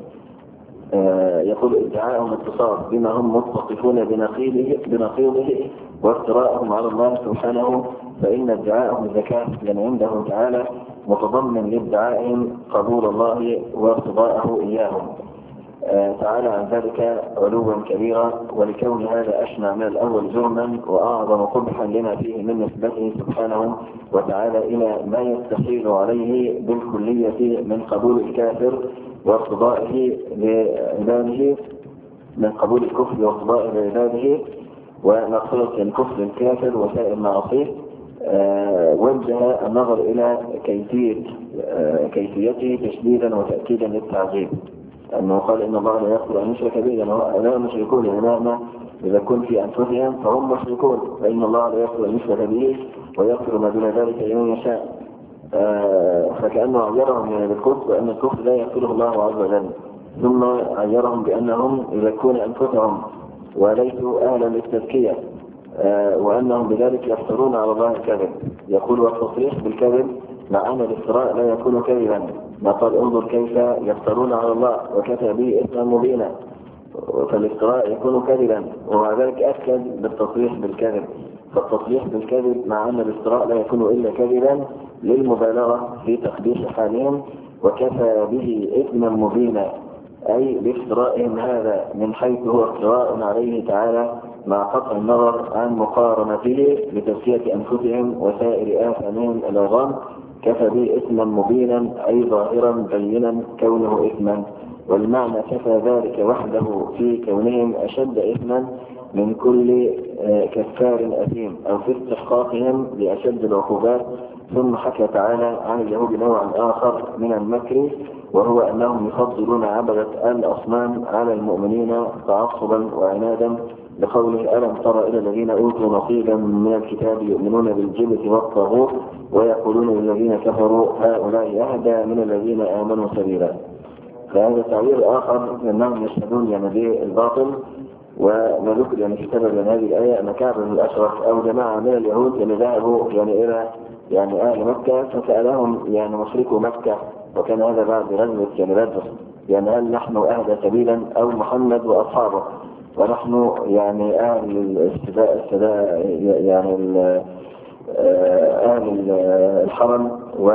آه يقول: ادعاءهم اتصال بما هم متصفون بنقيضه بنقيضه وافتراءهم على الله سبحانه، فإن ادعاءهم الزكاة يعني عنده تعالى متضمن لادعائهم قبول الله وارتضاءه إياهم آه تعالى عن ذلك علوا كبيرا، ولكون هذا أشنع من الأول جرما وأعظم قبحا لما فيه من نسبته سبحانه وتعالى إلى ما يستحيل عليه بالكلية من قبول الكافر وارتضائه لعباده، من قبول الكفر وارتضائه لعباده ونقصد الكفر الكافر وسائر المعاصي. آه وجه النظر إلى كيفية آه كيفيته تشديدا وتأكيدا للتعجيب، أنه قال: إن الله لا يغفر أن يشرك به، لا مشركون يعني إذا كن في أنفسهم فهم مشركون، فإن الله لا يغفر أن يشرك به ويغفر ما دون ذلك لمن يشاء. آه فكأنه عيرهم يعني بالكفر وأن الكفر لا يغفره الله عز وجل، ثم عيرهم بأنهم يزكون أنفسهم وليسوا أهلا للتزكية، آه وأنهم بذلك يفترون على الله الكذب. يقول: والتصريح بالكذب مع أن الافتراء لا يكون كذبا، ما قال: انظر كيف يفترون على الله وكفى به إثما مبينا، فالافتراء يكون كذبا، ومع ذلك أكد بالتصريح بالكذب. فالتصريح بالكذب مع أن الافتراء لا يكون إلا كذبا للمبالغة في تقبيح حالهم، وكفى به إثما مبينا أي بافترائهم هذا من حيث هو افتراء عليه تعالى مع قطع النظر عن مقارنته بتزكية أنفسهم وسائر آثامهم العظام، كفى به إثما مبينا أي ظاهرا بينا كونه إثما. والمعنى كفى ذلك وحده في كونهم أشد إثما من كل كفار أثيم أو في استحقاقهم لأشد العقوبات. ثم حكى تعالى عن اليهود نوعا آخر من المكر، وهو أنهم يفضلون عبدة الأصنام على المؤمنين تعصبا وعنادا، بقوله ألم تر إلى الذين أوتوا نصيبا من الكتاب يؤمنون بالجبت والطاغوت ويقولون للذين كفروا هؤلاء أهدى من الذين آمنوا سبيلا. فهذا تعبير آخر أنهم يشهدون يعني بالباطل. ونذكر يعني في سبب هذه الآية أن كعب بن الأشرف أو جماعة من اليهود يعني ذهبوا يعني إلى يعني أهل مكة فسألهم يعني مشركو مكة، وكان هذا بعد غزوة يعني بدر، يعني هل نحن أهدى سبيلا أو محمد وأصحابه، ونحن يعني أهل الاستداء السداء يعني أهل الحرم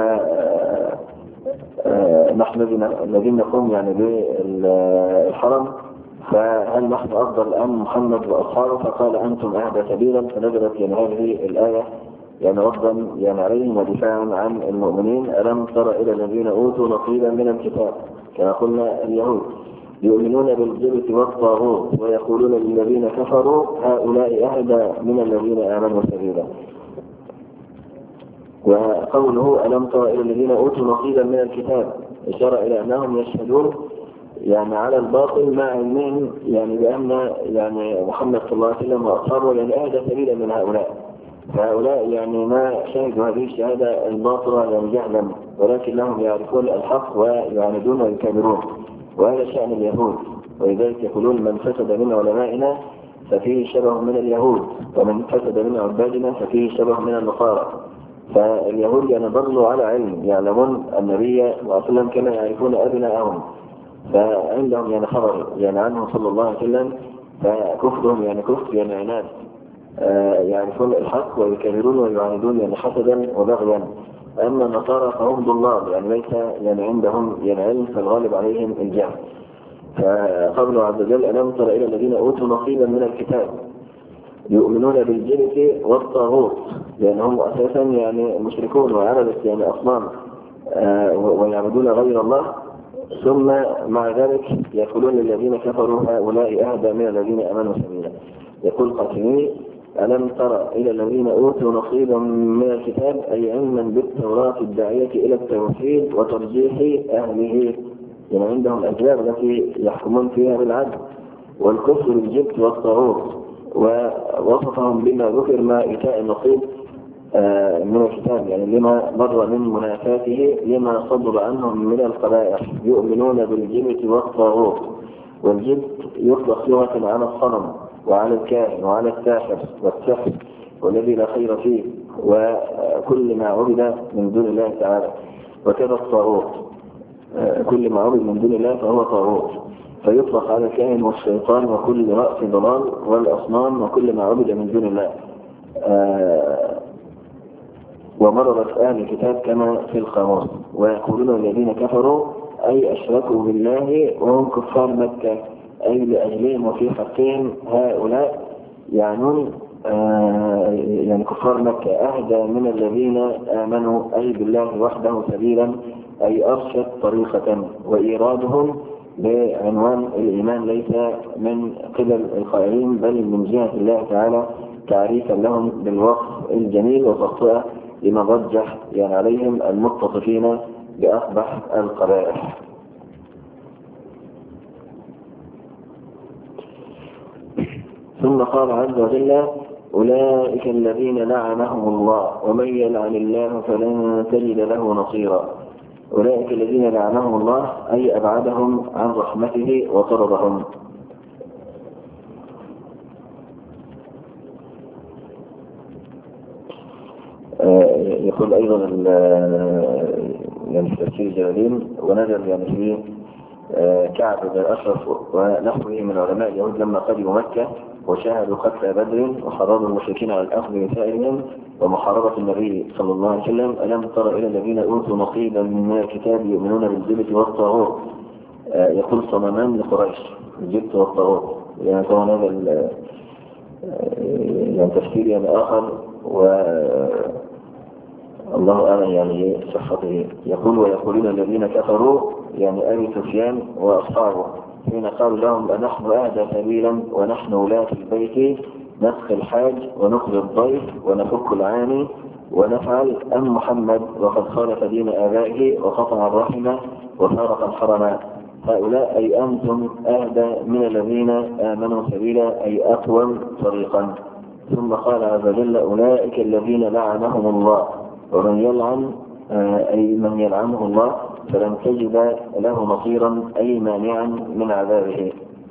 ونحن الذين نقوم يعني بالحرم، فهل نحن أفضل أم محمد وأصحابه؟ فقال أنتم أهدى سبيلا. فنزلت يعني هذه الآية يعني ردا يعني عليهم ودفاعا عن المؤمنين. ألم تر إلى الذين أوتوا نصيبا من الكتاب، كما قلنا اليهود، يؤمنون بالجبت والطاغوت ويقولون للذين كفروا هؤلاء أهدى من الذين آمنوا سبيلا. وقوله ألم تر إلى الذين أوتوا نصيبا من الكتاب إشارة إلى أنهم يشهدون يعني على الباطل مع علمهم يعني بأن يعني محمد صلى الله عليه وسلم وأصحابه يعني أهدى سبيلا من هؤلاء. فهؤلاء يعني ما شهدوا هذه الشهادة الباطلة يعني جهلا، ولكنهم يعرفون الحق ويعاندون ويكابرون، وهذا شأن اليهود. ولذلك يقولون من فسد من علمائنا ففيه شبه من اليهود، ومن فسد من عبادنا ففيه شبه من النصارى. فاليهود يعني ضلوا على علم، يعلمون النبي صلى الله عليه وسلم كما يعرفون أبناءهم، فعندهم يعني خبر يعني عنه صلى الله عليه وسلم، فكفرهم يعني كفر يعني عناد، يعرفون الحق ويكبرون ويعاندون يعني حسدا وبغيا. أما النصارى فهم ضلال يعني ليس يعني عندهم يعني علم، فالغالب عليهم الجهل. فقوله عز وجل ألم تر إلى الذين أوتوا نصيبا من الكتاب يؤمنون بالجبت والطاغوت، لأنهم أساسا يعني مشركون وعبدة يعني أصنام ويعبدون غير الله، ثم مع ذلك يقولون للذين كفروا هؤلاء أهدى من الذين آمنوا سبيلا. يقول قاسمي ألم تر إلى الذين أوتوا نصيبا من الكتاب أي علما بالتوراة الداعية إلى التوحيد وترجيح أهله، يعني عندهم الأسباب التي يحكمون فيها بالعدل والكفر بالجبت والطاغوت، ووصفهم بما ذكر مع إيتاء النصيب من الكتاب يعني لما مر من منافاته لما صدر عنهم من القبائح. يؤمنون بالجبت والطاغوت، والجبت يطلق لغة على الصنم وعلى الكاهن وعلى الساحر والسحر والذي لا خير فيه وكل ما عبد من دون الله تعالى، وكذا الطاغوت كل ما عبد من دون الله فهو طاغوت، فيطلق على الكاهن والشيطان وكل رأس ضلال والأصنام وكل ما عبد من دون الله. ومررت أهل الكتاب كما في القاموس. ويقولون الذين كفروا أي أشركوا بالله وهم كفار مكة، أي لأجلهم وفي حقهم هؤلاء يعنون آه يعني كفار مكة أهدى من الذين آمنوا أي بالله وحده سبيلا، أي أرشد طريقة. وإيرادهم بعنوان الإيمان ليس من قبل القائلين بل من جهة الله تعالى تعريفا لهم بالوصف الجميل وتخطئة لما رجح يعني عليهم المتصفين بأقبح القبائح. ثم قال عز وجل أولئك الذين لعنهم الله ومن يلعن الله فلن تجد له نصيرا. أولئك الذين لعنهم الله أي أبعدهم عن رحمته وطردهم. يقول أيضا يعني في تفسير جلالين ونزل يعني في كعب بن الأشرف ونحوه من علماء اليهود لما قدموا مكة وشاهدوا قتل بدر وحرض المشركين على الأخذ من سائرهم ومحاربة النبي صلى الله عليه وسلم. ألم تر إلى الذين أوتوا نصيبا من الكتاب يؤمنون بالجبت والطاغوت. يقول صنمان لقريش الجبت والطاغوت، يعني طبعا هذا يعني تفسير يعني آخر والله أعلم يعني صحته. يقول ويقولون الذين كفروا يعني أبي سفيان وأصحابه حين قالوا لهم أنحن أهدى سبيلا ونحن ولاة البيت نسخ الحاج ونقضي الضيف ونفك العاني ونفعل أم محمد وقد خالف دين آبائه وقطع الرحمة وفارق الحرمات. هؤلاء أي أنتم أهدى من الذين آمنوا سبيلا أي أقوم طريقا. ثم قال عز وجل أولئك الذين لعنهم الله ومن يلعن أي من يلعنه الله فلن تجد له نصيرا أي مانعا من عذابه.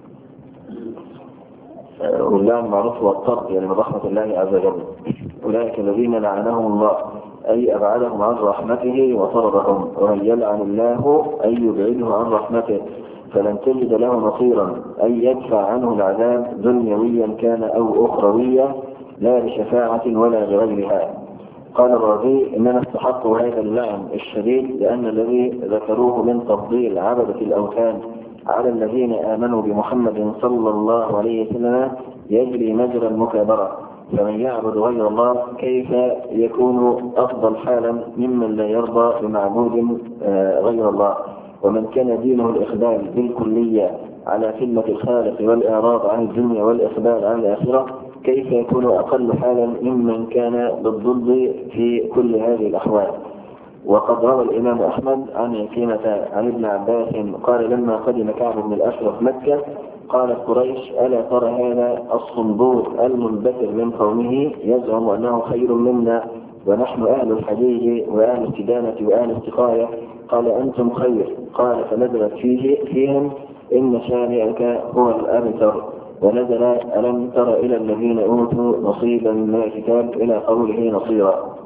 واللعن معروف والطرد يعني من رحمة الله عز وجل. أولئك الذين لعنهم الله أي أبعدهم عن رحمته وطردهم ومن يلعن الله أي يبعده عن رحمته فلن تجد له نصيرا أي يدفع عنه العذاب دنيويا كان أو أخرويا لا لشفاعة ولا لغيرها. قال الرازي إننا استحقوا هذا اللعن الشديد لأن الذي ذكروه من تفضيل عبدة الأوثان على الذين آمنوا بمحمد صلى الله عليه وسلم يجري مجرى المكابرة. فمن يعبد غير الله كيف يكون أفضل حالا ممن لا يرضى بمعبود غير الله. ومن كان دينه الإخبار بالكلية على خدمة الخالق والإعراض عن الدنيا والإقبال عن الآخرة كيف يكون أقل حالا ممن كان بالضد في كل هذه الأحوال. وقد روى الإمام أحمد عن عكرمة عن ابن عباس قال لما قدم كعب بن الأشرف مكة قالت قريش ألا ترى هذا الصنبور المنبتر من قومه يزعم أنه خير منا ونحن أهل الحديد وأهل التدانة وأهل السقاية قال أنتم خير. قال فنزلت فيه فيهم إن شانئك هو الأبتر ونزل ألم تر إلى الذين أوتوا نصيبا من الكتاب إلى قوله نصيرا.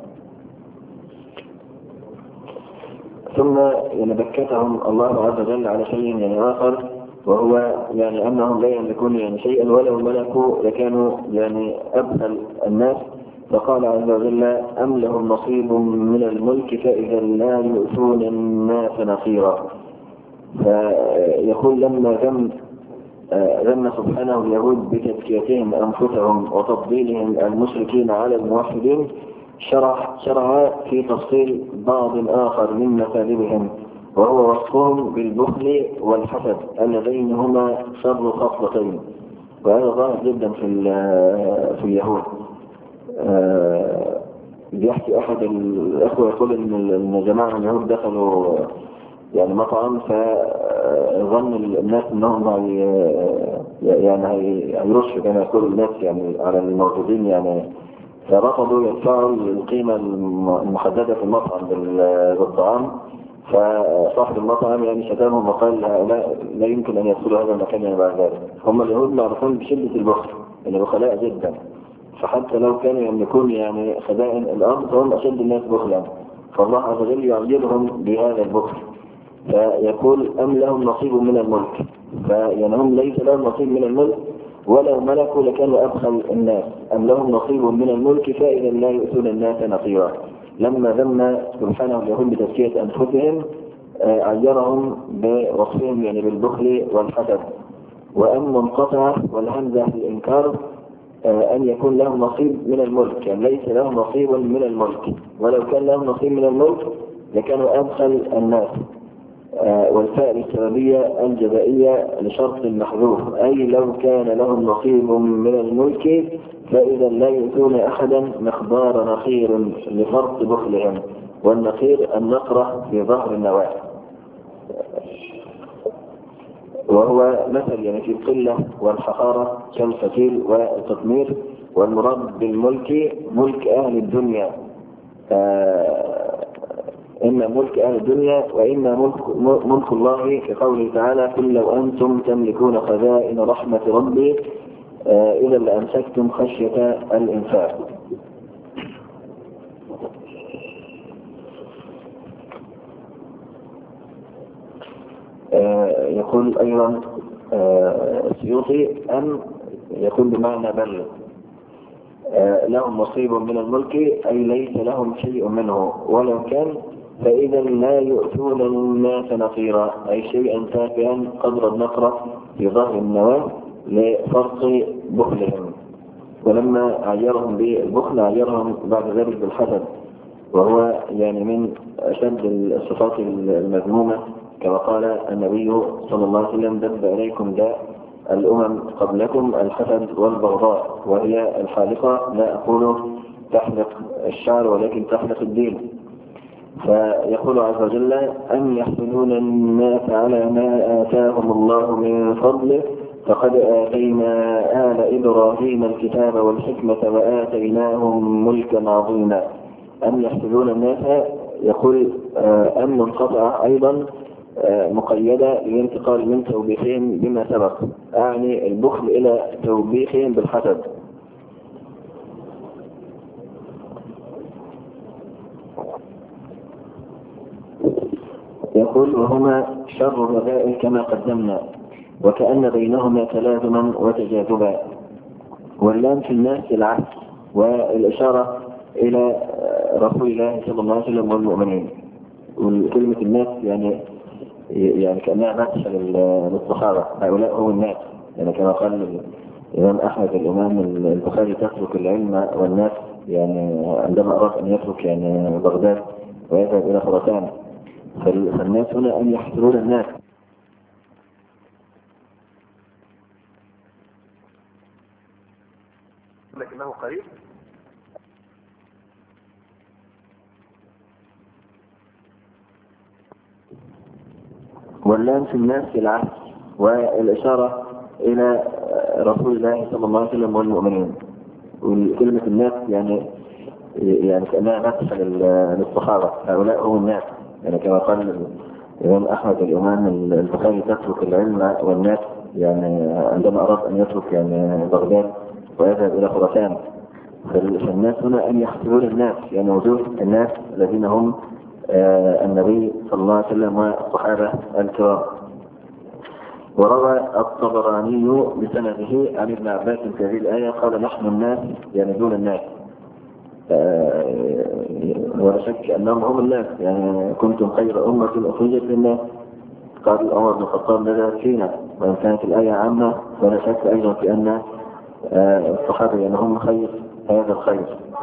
ثم يعني بكتهم الله عز وجل على شيء يعني آخر وهو يعني أنهم لا يملكون يعني شيئا ولو ملكوا لكانوا يعني أبخل الناس. فقال عز وجل أم لهم نصيب من الملك فإذا لا يؤتون الناس نصيرا. فيقول لما ذم ذم سبحانه اليهود بتزكيتهم أنفسهم وتفضيلهم المشركين على الموحدين شرع شرع في تفصيل بعض آخر من مثالبهم وهو وصفهم بالبخل والحسد اللذين هما شر خصلتين. وهذا ظاهر جدا في في اليهود. بيحكي أحد الأخوة يقول إن جماعة اليهود دخلوا يعني مطعم فظن الناس إنهم يعني هيرشوا كما يقول الناس يعني على الموجودين يعني فرفضوا يدفعوا القيمة المحددة في المطعم بالطعام. فصاحب المطعم يعني شتمهم وقال لا, لا يمكن أن يدخلوا هذا المكان يعني بعد ذلك. هم اليهود معروفون بشدة البخل يعني بخلاء جدا. فحتى لو كانوا يملكون يعني خزائن الأرض فهم أشد الناس بخلا. فالله عز وجل يعجبهم بهذا البخل. فيقول أم لهم نصيب من الملك فيعني هم ليس لهم نصيب من الملك ولو ملكوا لكانوا أبخل الناس. أم لهم نصيب من الملك فإذا لا يؤتون الناس نصيرا. لما ذم سبحانه اليهود بتزكية أنفسهم عيرهم بوصفهم يعني بالبخل والحسد. وأم منقطع والهمزة في الإنكار أن يكون لهم نصيب من الملك يعني ليس لهم نصيب من الملك ولو كان لهم نصيب من الملك لكانوا أبخل الناس. والفاء السببية الجزائية لشرط المحذوف أي لو كان لهم نصيب من الملك فإذا لا يؤتون أحدا مقدار نخير لفرط بخلهم. والنخير النقرة في ظهر النواة وهو مثل يعني في القلة والحقارة كالفتيل والتطمير. والمراد بالملك ملك أهل الدنيا إما ملك أهل الدنيا وإما ملك, ملك الله كقوله تعالى قل لو أنتم تملكون خزائن رحمة ربي إذا لأمسكتم خشية الإنفاق. يقول أيضا السيوطي أم يقول بمعنى بل لهم نصيب من الملك أي ليس لهم شيء منه ولو كان فإذا لا يؤتون الناس نصيرا أي شيئا تافها قدر النقرة في ظهر النواة لفرط بخلهم. ولما عيرهم بالبخل عيرهم بعد ذلك بالحسد، وهو يعني من أشد الصفات المذمومة، كما قال النبي صلى الله عليه وسلم: دب إليكم داء الأمم قبلكم الحسد والبغضاء، وهي الحالقة، لا أقول تحلق الشعر ولكن تحلق الدين. فيقول عز وجل: أم يحسدون الناس على ما آتاهم الله من فضله فقد آتينا آل إبراهيم الكتاب والحكمة وآتيناهم ملكا عظيما. أم يحسدون الناس، يقول أم منقطعة أيضا مقيدة للانتقال من توبيخهم بما سبق، أعني البخل إلى توبيخهم بالحسد. يقول: وهما شر الرذائل كما قدمنا، وكأن بينهما تلازما وتجاذبا. واللام في الناس العكس، والإشارة إلى رسول الله صلى الله عليه وسلم والمؤمنين. وكلمة الناس يعني يعني كأنها مدح للصحابة، هؤلاء هم الناس، يعني كما قال الإمام أحمد الإمام البخاري: تترك العلم والناس، يعني عندما أراد أن يترك يعني بغداد ويذهب إلى خراسان. فالناس هنا أن يحسدون الناس. لكنه قريب. واللام في الناس العكس، والإشارة إلى رسول الله صلى الله عليه وسلم والمؤمنين. وكلمة الناس يعني يعني كأنها مدح للصحابة، هؤلاء هم الناس، يعني كما قال الإمام أحمد الإمام البخاري: تترك العلم والناس، يعني عندما أراد أن يترك يعني بغداد ويذهب إلى خراسان. فالناس هنا أن يحسدون الناس، يعني وجود الناس الذين هم آه النبي صلى الله عليه وسلم والصحابة الكرام. وروى الطبراني بسنده عن ابن عباس في هذه الآية قال: نحن الناس، يعني دون الناس. آه ولا شك أنهم هم الناس، يعني كنتم خير أمة أخرجت للناس. قال عمر بن الخطاب: نزلت فينا، وإن كانت الآية عامة ولا شك أيضا في أن آه الصحابة يعني هم خير هذا الخير.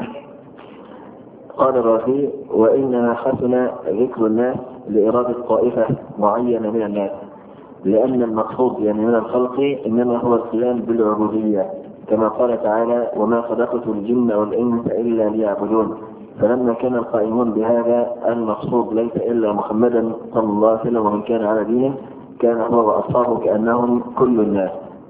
قال الرازي: وإنما حسن ذكر الناس لإرادة طائفة معينة من الناس، لأن المقصود يعني من الخلق إنما هو القيام بالعبودية، كما قال تعالى: وما خلقت الجن والإنس إلا ليعبدون. فلما كان القائمون بهذا المقصود ليس إلا محمدا صلى الله عليه وسلم ومن كان على دينه، كان هو وأصحابه كأنهم كل الناس.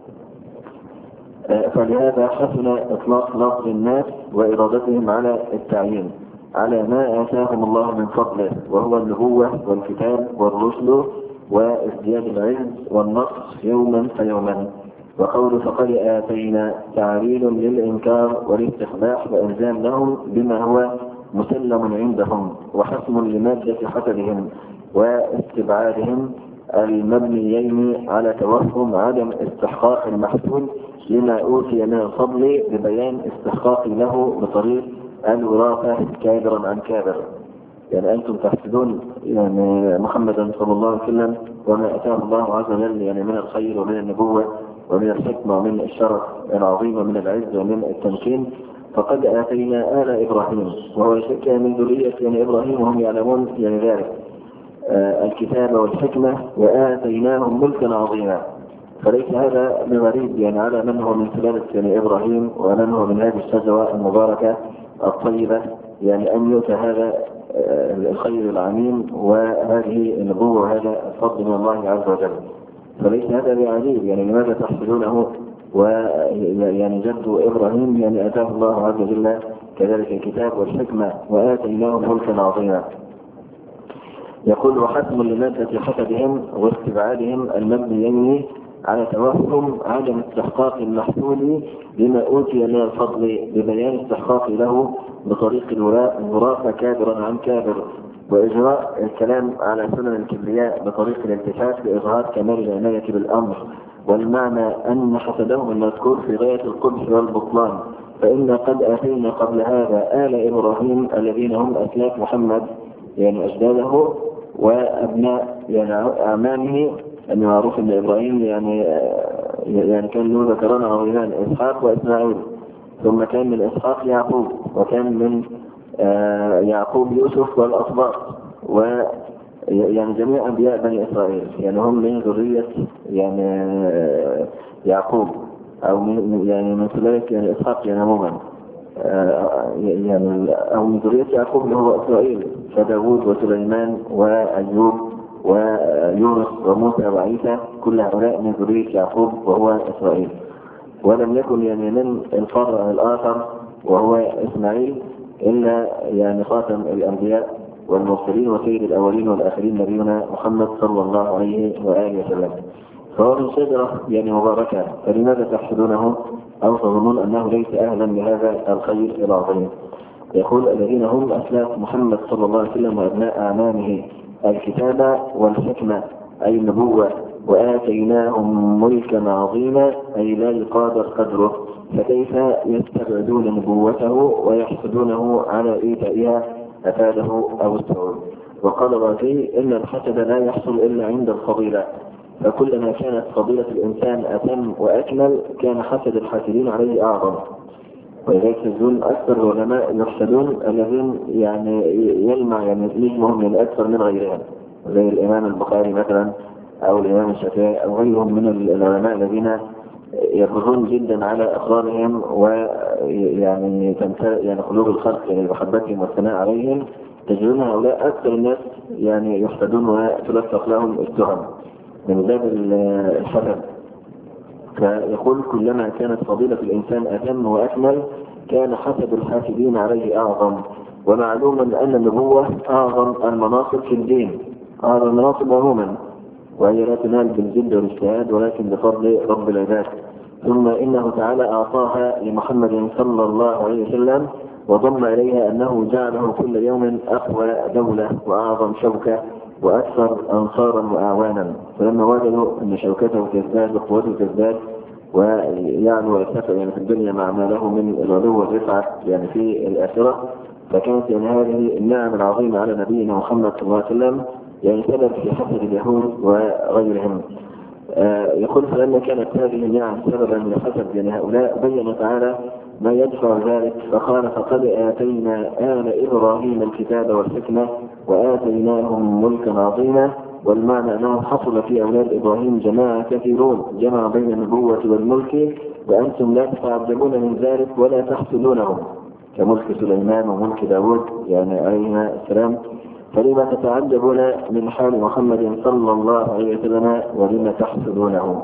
فلهذا حسن إطلاق لفظ الناس وإرادتهم على التعيين على ما آتاهم الله من فضله، وهو النبوة والكتاب والرسل وازدياد العز والنصر يوما فيوما. وقول فقد آتينا تعليل للإنكار والاستخباح وإلزام لهم بما هو مسلم عندهم، وحسم لمادة حسدهم واستبعادهم المبنيين على توهم عدم استحقاق المحسود لما أوتي من الفضل ببيان استحقاق له بطريق الوراثة كابرا عن كابر. يعني أنتم تحسدون يعني محمدا صلى الله عليه وسلم وما أتاه الله عز وجل يعني من الخير ومن النبوة ومن الحكمة ومن الشرف العظيم ومن العز ومن التمكين. فقد آتينا آل إبراهيم، وهو شك من ذرية يعني إبراهيم وهم يعلمون يعني ذلك آه الكتاب والحكمة وآتيناهم ملكا عظيما. فليس هذا بغريب يعني على من هو من سلالة يعني إبراهيم ومن هو من هذه الشجرة المباركة الطيبة، يعني أن يؤتى هذا الخير العميم وهذه النبوة وهذا الفضل من الله عز وجل. فليس هذا بعجيب، يعني لماذا تحسدونه ويعني جد إبراهيم يعني آتاه الله عز وجل كذلك الكتاب والحكمة وآتيناهم ملكا عظيما. يقول: وحسم لمادة حسدهم واستبعادهم المبنيين على توهم عدم استحقاق المحسود لما أوتي من الفضل ببيان استحقاق له بطريق الوراثة كابرا عن كابر، وإجراء الكلام على سنن الكبرياء بطريق الالتفات لإظهار كمال العناية بالأمر. والمعنى أن حسدهم المذكور في غاية القبح والبطلان، فإن قد آتينا قبل هذا آل إبراهيم الذين هم أسلاف محمد يعني أجداده وأبناء يعني أعمامه، أن معروف أن إبراهيم يعني يعني كان له ذكران عظيمان إسحاق وإسماعيل، ثم كان من إسحاق يعقوب، وكان من آه يعقوب يوسف والأسباط، و يعني جميع أنبياء بني إسرائيل يعني هم من ذرية يعني آه يعقوب، أو من يعني من سلالة يعني إسحاق يعني عموما آه يعني أو من ذرية يعقوب اللي هو إسرائيل، فداود وسليمان وأيوب ويونس وموسى وعيسى كل هؤلاء من ذرية يعقوب وهو إسرائيل. ولم يكن يعني من الفرع الآخر وهو إسماعيل إلا يعني خاتم الأنبياء والمرسلين وسيد الأولين والآخرين نبينا محمد صلى الله عليه وآله وسلم. فهو من شجرة يعني مباركة، فلماذا تحسدونه أو تظنون أنه ليس أهلا لهذا الخير العظيم؟ يقول الذين هم أسلاف محمد صلى الله عليه وسلم وأبناء أعمامه الكتاب والحكمة أي النبوة، وآتيناهم ملكا عظيما أي لا يقادر قدره، فكيف يستبعدون نبوته ويحسدونه على إيتائها أفاده أو السعود. وقال الرازي إن الحسد لا يحصل إلا عند الفضيلة، فكلما كانت فضيلة الإنسان أتم وأكمل كان حسد الحاسدين عليه أعظم. ولذلك تجدون أكثر العلماء يحسدون الذين يعني يلمع يعني نجمهم من أكثر من غيرهم، زي الإمام البخاري مثلا أو الإمام الشافعي أو غيرهم من العلماء الذين يركزون جدا على أخبارهم ويعني تمتلئ يعني قلوب الخلق يعني بمحبتهم والثناء عليهم. تجدون هؤلاء أكثر الناس يعني يحسدون وتلفق لهم التهم من باب الحسد. فيقول كلما كانت فضيلة الإنسان أتم وأكمل كان حسد الحاسدين عليه أعظم. ومعلوم أن النبوة أعظم المناصب في الدين، أعظم المناصب عموما، وهي لا تنال بالجد والاجتهاد ولكن بفضل رب العباد. ثم إنه تعالى أعطاها لمحمد صلى الله عليه وسلم، وضم إليها أنه جعله كل يوم أقوى دولة وأعظم شوكة وأكثر أنصارا وأعوانا. فلما وجدوا أن شوكته تزداد وقوته تزداد ويعني ويرتفع يعني في الدنيا مع ما له من العلو والرفعة يعني في الآخرة، فكانت يعني هذه النعم العظيمة على نبينا محمد صلى الله عليه وسلم يعني سبب في حسد اليهود وغيرهم. آه يقول فلما كانت هذه النعم سببا لحسد يعني هؤلاء بين تعالى ما يدفع ذلك، فقال فقد آتينا آل إبراهيم الكتاب والحكمة وآتيناهم ملكا عظيما. والمعنى أنه حصل في أولاد إبراهيم جماعة كثيرون جمع بين النبوة والملك، وأنتم لا تتعجبون من ذلك ولا تحسدونهم كملك سليمان وملك داود يعني عليهما السلام. فلما تتعجبون من حال محمد صلى الله عليه وسلم ولما تحسدونه؟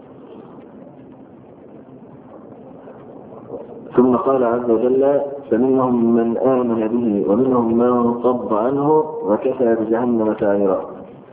ثم قال عز وجل فمنهم من آمن به ومنهم من صد عنه وكفى بجهنم سعيرا.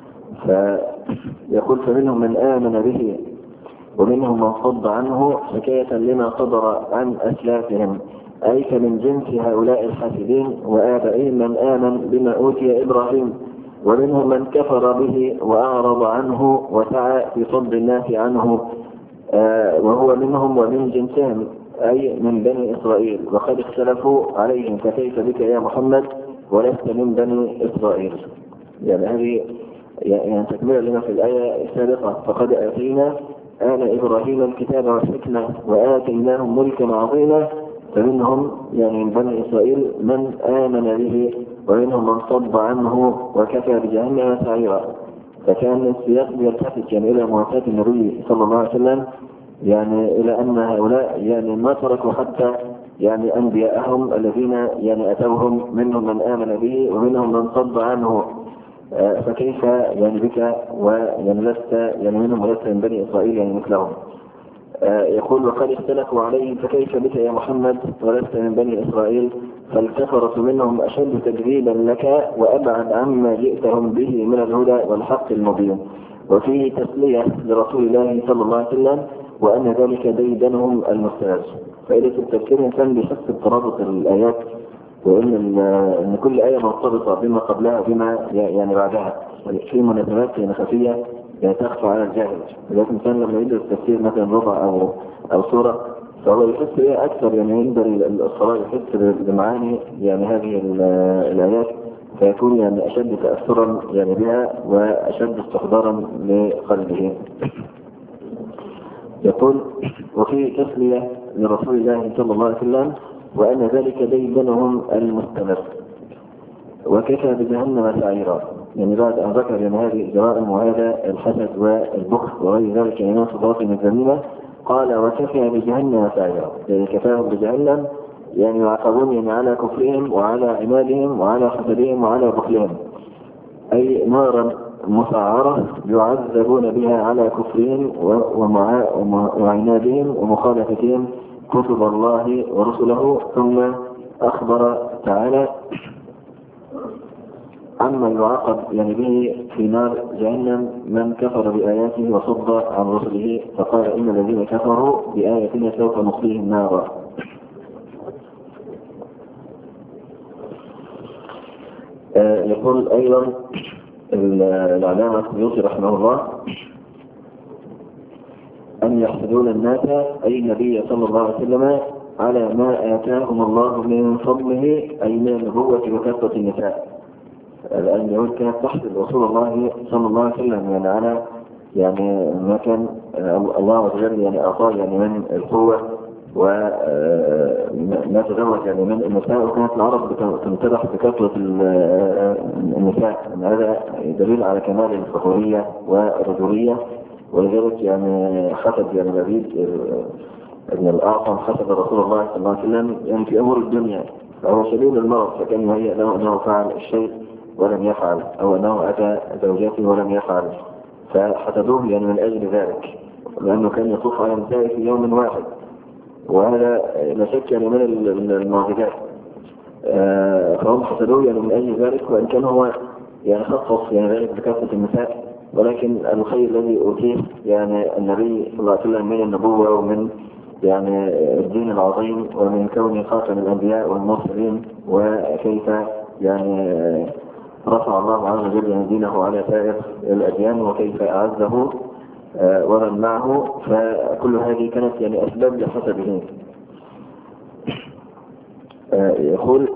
فيقول فمنهم من آمن به ومنهم من صد عنه حكاية لما صدر عن أسلافهم، أي فمن جنس هؤلاء الحاسدين وآبائهم من آمن بما أوتي إبراهيم، ومنهم من كفر به وأعرض عنه وسعى في صد الناس عنه، آه وهو منهم ومن جنسهم أي من بني إسرائيل، وقد اختلفوا عليهم فكيف بك يا محمد ولست من بني إسرائيل. يعني هذه يعني تكمل لنا في الآية السابقة فقد آتينا آل إبراهيم الكتاب والحكمة وآتيناهم ملكا عظيما، فمنهم يعني من بني إسرائيل من آمن به ومنهم من صد عنه وكفى بجهنم سعيرا. فكان السياق يلتفت يعني إلى مواساة النبي صلى الله عليه وسلم يعني إلى أن هؤلاء يعني ما تركوا حتى يعني أنبياءهم الذين يعني أتوهم، منهم من آمن به ومنهم من صد عنه، فكيف يعني بك ويعني لست يعني منهم ولست من بني إسرائيل يعني مثلهم. يقول وقد اختلفوا عليه فكيف بك يا محمد ولست من بني إسرائيل، فالكفرة منهم أشد تكذيبا لك وأبعد عما جئتهم به من الهدى والحق المبين. وفيه تسلية لرسول الله صلى الله عليه وسلم وأن ذلك ديدنهم المستاذ. فإذا التفكير إنسان بيحس بترابط الآيات، وإن إن كل آية مرتبطة بما قبلها وبما يعني بعدها، في مناسبات خفية يعني تخفى على الجاهل. لكن الإنسان لما يدرس التفسير مثلا ربع أو أو سورة فهو يحس بها أكثر، يعني يقدر الصلاة يحس بمعاني يعني هذه الآيات، فيكون يعني أشد تأثرا يعني بها وأشد استحضارا لقلبه. يقول وفي تسلية لرسول الله صلى الله عليه وسلم وأن ذلك ديدنهم المستمر وكفى بجهنم سعيرا. يعني بعد أن ذكر يعني هذه الجرائم وهذا الحسد والبخل وغير ذلك من صفات الذميمة قال وكفى بجهنم سعيرا، يعني كفاهم بجهنم يعني يعاقبون يعني على كفرهم وعلى عنادهم وعلى حسدهم وعلى بخلهم، أي نارا مسعرة يعذبون بها على كفرهم وعنادهم ومخالفتهم كتب الله ورسله. ثم أخبر تعالى عما يعاقب يعني به في نار جهنم من كفر بآياته وصد عن رسله، فقال إن الذين كفروا بآياتنا سوف نصليهم نارا. آه يقول أيضا العلامة السيوطي رحمه الله أن يحسدون الناس أي النبي صلى الله عليه وسلم على ما آتاهم الله من فضله أي من النبوة وكثرة النساء. الآن يقول كانت تحسد رسول الله صلى الله عليه وسلم يعني على يعني ما كان الله عز وجل يعني أعطاه يعني من القوة وما تزوج يعني من النساء، وكانت العرب تمتدح بكثرة النساء. هذا دليل على كمال الفخورية والرجولية، ولذلك يعني حسد يعني لبيد ابن الأعظم حسد رسول الله صلى الله عليه وسلم يعني في أمور الدنيا، فهو شديد المرض فكان يهيأ له أنه فعل الشيء ولم يفعل أو أنه أتى زوجاته ولم يفعل، فحسدوه يعني من أجل ذلك لأنه كان يطوف على النساء في يوم واحد، وهذا لا شك يعني من المعجزات. فهم حسدوه يعني من أجل ذلك، وإن كان هو يعني خصص يعني ذلك بكثرة النساء، ولكن الخير الذي أوتيه يعني النبي صلى الله عليه وسلم من النبوة ومن يعني الدين العظيم ومن كون خاتم الأنبياء والمرسلين، وكيف يعني رفع الله عز وجل يعني دينه على سائر الأديان وكيف أعزه ومن معه، فكل هذه كانت يعني أسباب لحسده. يقول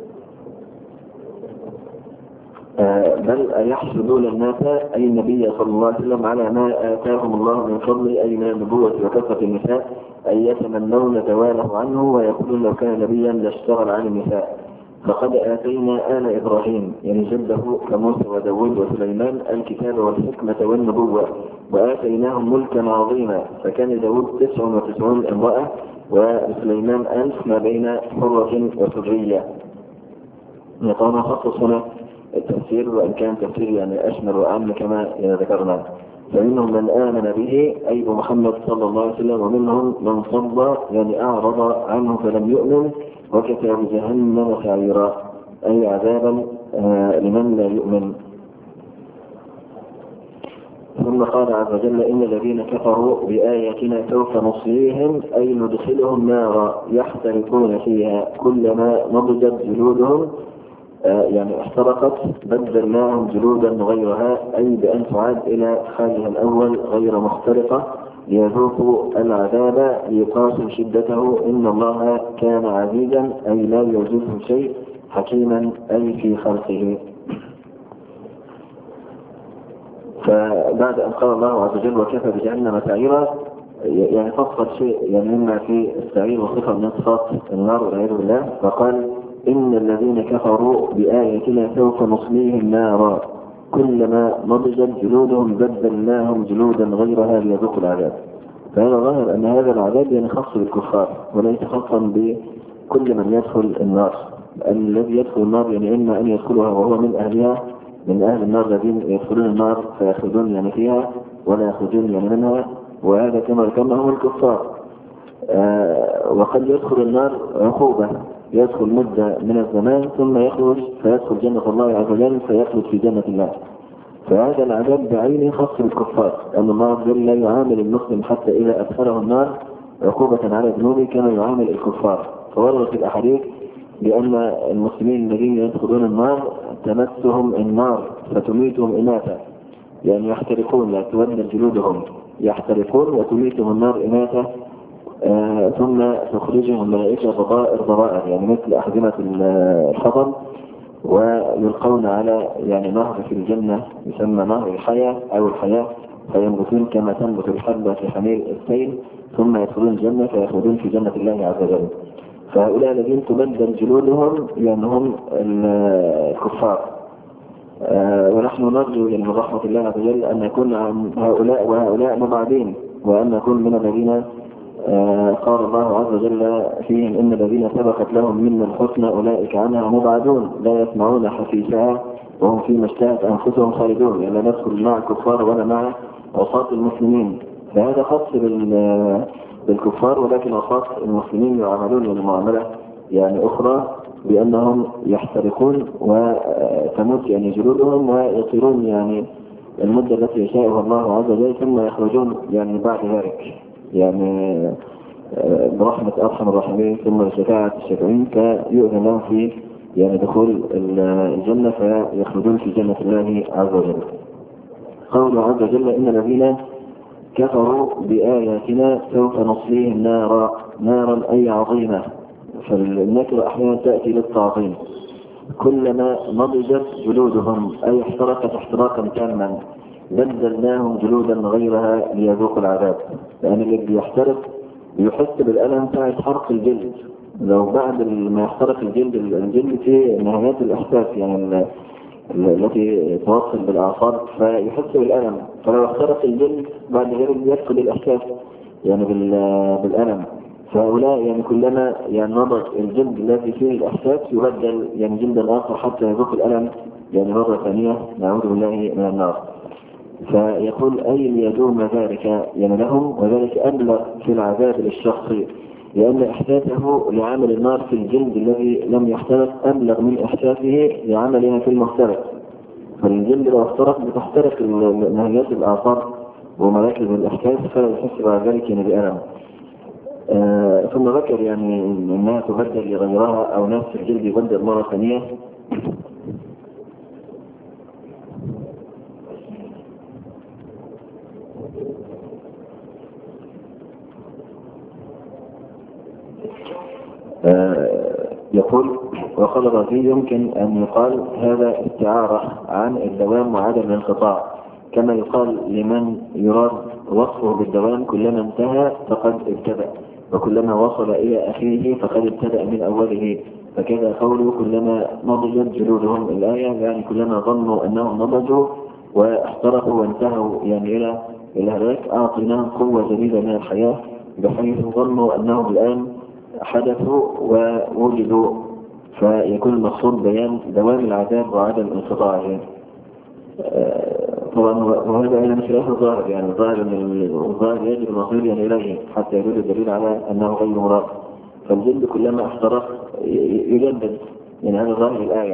بل أيحسدون الناس أي النبي صلى الله عليه وسلم على ما آتاهم الله من فضل أي من النبوة وكثرة النساء، أي يتمنون زواله عنه ويقولون لو كان نبيا لاشتغل عن النساء، فقد آتينا آل إبراهيم يعني جده كموسى وداود وسليمان الكتاب والحكمة والنبوة وآتيناهم ملكا عظيما، فكان داود تسع وتسعون امرأة وسليمان ألف ما بين حرة وسرية. طبعا خصص هنا التفسير وإن كان تفسير يعني أشمل وأعم كما ذكرنا، فمنهم من آمن به أي بمحمد صلى الله عليه وسلم، ومنهم من صد يعني أعرض عنه فلم يؤمن، وكفى بجهنم سعيرا أي عذابا لمن لا يؤمن. ثم قال عز وجل إن الذين كفروا بآياتنا سوف نصليهم أي ندخلهم نارا يحترقون فيها كلما نضجت جلودهم يعني احترقت بدلناهم جلودا غيرها أي بأن تعاد إلى حالها الأول غير محترقة ليذوقوا العذاب ليقاسوا شدته إن الله كان عزيزا أي لا يعجزه شيء حكيما أي في خلقه. فبعد أن قال الله عز وجل وكفى بجهنم سعيرا يعني فصل شيء يعني مما في السعير وصفة من صفات النار والعياذ بالله، فقال إن الذين كفروا بآياتنا سوف نصليهم نارا كلما نضجت جلودهم بدلناهم جلودا غيرها ليذوقوا العذاب. فهذا ظاهر أن هذا العذاب يعني خاص بالكفار وليس خاصا بكل من يدخل النار. الذي يدخل النار يعني إما أن يدخلها وهو من أهلها من أهل النار الذين يدخلون النار فيخرجون يعني فيها ولا يخرجون يعني منها، وهذا كما ذكرنا هم الكفار. آه وقد يدخل النار عقوبة يدخل مدة من الزمان ثم يخرج فيدخل جنة الله عز وجل فيخرج في جنة الله، فهذا العذاب بعينه خاص بالكفار، أن الله عز وجل لا يعامل المسلم حتى إذا أدخله النار عقوبة على ذنوبه كما يعامل الكفار. فورد في الأحاديث بأن المسلمين الذين يدخلون النار تمسهم النار فتميتهم إماتة يعني يحترقون لا تودل جلودهم يحترقون وتميتهم النار إماتة آه ثم تخرجهم الملائكة ضرائر ضرائر يعني مثل أحزمة الحطب ويلقون على يعني نهر في الجنة يسمى نهر الحياة أو الحياة، فينبتون كما تنبت الحبة في حميل السيل ثم يدخلون الجنة فيخلدون في جنة الله عز وجل. فهؤلاء الذين تبدل جلودهم لأنهم الكفار. آه ونحن نرجو من رحمة الله عز وجل أن يكون هؤلاء وهؤلاء مبعدين، وأن نكون من الذين آه قال الله عز وجل فيهم إن الذين سبقت لهم منا الحسنى أولئك عنها مبعدون لا يسمعون حسيسها وهم فيما اشتهت أنفسهم خالدون. يعني لا ندخل مع الكفار ولا مع عصاة المسلمين، فهذا خاص بالكفار، ولكن عصاة المسلمين يعاملون المعاملة يعني أخرى بأنهم يحترقون وتموت يعني جلودهم ويطيرون يعني المدة التي يشاءها الله عز وجل ثم يخرجون يعني بعد ذلك يعني برحمة أرحم الراحمين ثم بشفاعة الشافعين فيؤذن لهم في يعني دخول الجنة فيخرجون في جنة الله عز وجل. قوله عز وجل إن الذين كفروا بآياتنا سوف نصليهم نارا نارا أي عظيمة، فالنكرة أحيانا تأتي للتعظيم. كلما نضجت جلودهم أي احترقت احتراقا تاما بدلناهم جلودا غيرها ليذوقوا العذاب، لأن الذي يحترق يحس بالألم ساعة حرق الجلد. لو بعد ما يحترق الجلد الجلد في نهايات الإحساس يعني التي توصل بالأعصاب فيحس بالألم، فلو احترق الجلد بعد ذلك يفقد الإحساس يعني بالألم. فهؤلاء يعني كلما يعني نضج الجلد الذي فيه الإحساس يبدل يعني جلدا آخر حتى يذوق الألم يعني مرة ثانية نعوذ بالله من النار. فيقول أي ليدوم ذلك يعني لهم، وذلك أبلغ في العذاب للشخص لأن إحساسه لعمل النار في الجلد الذي لم يحترق أبلغ من إحساسه لعملها في المحترق. فالجلد لو احترق بتحترق نهايات الأعصاب ومراكز الإحساس فيحس بعد ذلك يعني بألم. آه ثم ذكر يعني أنها تبدل لغيرها أو نفس الجلد يبدل مرة ثانية. آه يقول وقال الرازي يمكن أن يقال هذا استعارة عن الدوام وعدم الانقطاع، كما يقال لمن يراد وصفه بالدوام كلما انتهى فقد ابتدأ، وكلما وصل إلى أخيه فقد ابتدأ من أوله. فكذا قوله كلما نضجت جلودهم الآية يعني كلما ظنوا أنهم نضجوا واحترقوا وانتهوا يعني إلى إلى هذاك أعطيناهم قوة جديدة من الحياة بحيث ظنوا أنهم الآن حدثوا ووجدوا. فيكون المقصود بيان دوام العذاب وعدم انقطاعه. طبعا وهذا إلى مثل الظاهر يعني الظاهر أن الظاهر يجب المصير يعني إليه حتى يدل الدليل على أنه غير مراد. فالجلد كلما احترق يجدد يعني هذا ظاهر الآية.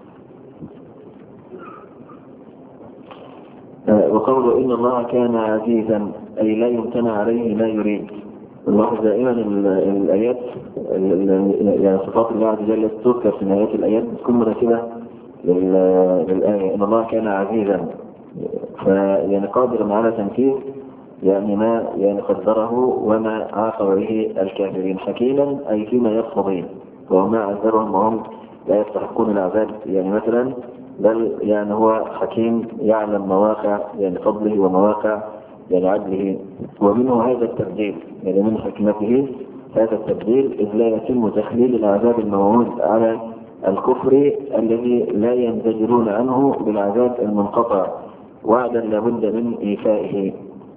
وقوله إن الله كان عزيزا أي لا يمتنع عليه ما يريد. الله دائما الآيات يعني صفات الله عز وجل تذكر في نهاية الآيات تكون مناسبة للآية. إن الله كان عزيزا فيعني قادرا على تنفيذ يعني ما يعني قدره وما عاقب به الكافرين، حكيما أي فيما يقتضي وما عذرهم وهم لا يستحقون العذاب يعني مثلا، بل يعني هو حكيم يعلم مواقع يعني فضله ومواقع يعني عدله. ومنه هذا التبديل يعني من حكمته هذا التبديل إذ لا يتم تخليل العذاب الموعود على الكفر الذي لا ينزجرون عنه بالعذاب المنقطع وعدا لابد من إيفائه.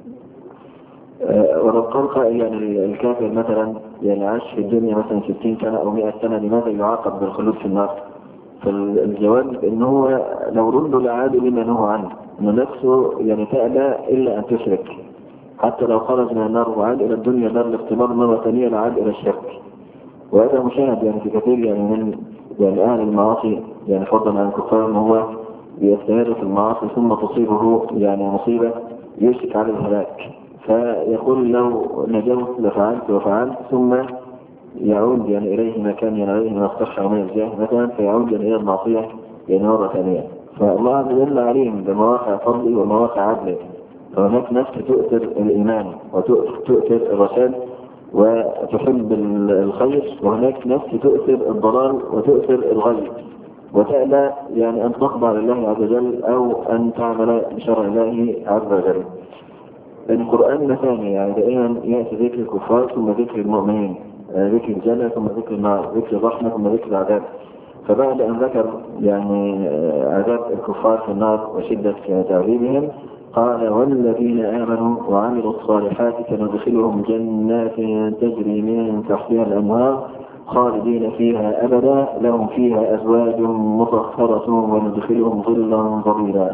أه ولو قال قائل يعني الكافر مثلا يعني عاش في الدنيا مثلا ستين سنة أو مئة سنة لماذا يعاقب بالخلود في النار؟ فالجواب إنه هو لو ردوا لعاد لما نهوا عنه، إنه نفسه يعني تأبى إلا أن تشرك، حتى لو خرج من النار وعاد إلى الدنيا دار الاختبار مرة ثانية لعاد إلى الشرك. وهذا مشاهد يعني في كثير يعني من يعني أهل المعاصي يعني فضلا عن الكفار أنه هو يستمر في المعاصي ثم تصيبه يعني مصيبة يشرك على الهلاك، فيقول لو نجوت لفعلت وفعلت ثم يعود يعني إليه ما كان يعني عليه من الصحة ومن الجاه مثلا فيعود يعني إلى المعصية يعني مرة ثانية. فالله عز وجل عليم بمواقع فضله ومواقع عدله. فهناك نفس تؤثر الإيمان وتؤثر الرشاد وتحب الخير، وهناك نفس تؤثر الضلال وتؤثر الغي. وتأبى يعني أن تخضع لله عز وجل أو أن تعمل بشرع الله عز وجل. القرآن مثاني، يعني دائما يأتي ذكر الكفار ثم ذكر المؤمنين، ذكر الجنة ثم ذكر النار، ذكر الرحمة ثم ذكر العذاب. فبعد أن ذكر يعني عذاب الكفار في النار وشدة تعذيبهم قال والذين آمنوا وعملوا الصالحات سندخلهم جنات تجري من تحتها الأنهار خالدين فيها أبدا لهم فيها أزواج مطهرة وندخلهم ظلا ظليلا.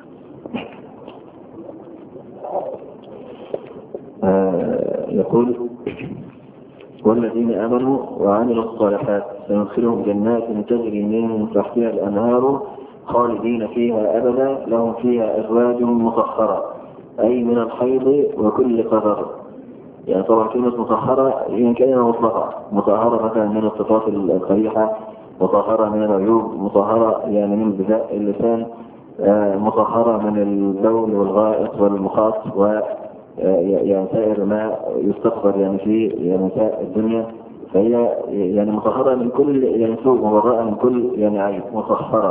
آه يقول والذين آمنوا وعملوا الصالحات سندخلهم جنات تجري من تحتها الأنهار خالدين فيها أبدا لهم فيها أزواج مطهرة أي من الحيض وكل قدر. يعني طبعا كلمة مطهرة هي كلمة مطلقة، مطهرة مثلا من الصفات القبيحة، مطهرة من العيوب، مطهرة يعني من بذاء اللسان، مطهرة من البول والغائط والمخاط و يعني سائر ما يستقبل يعني في نساء الدنيا، فهي يعني مطهرة من كل يعني سوء وبراءة من كل يعني عيب، مطهرة.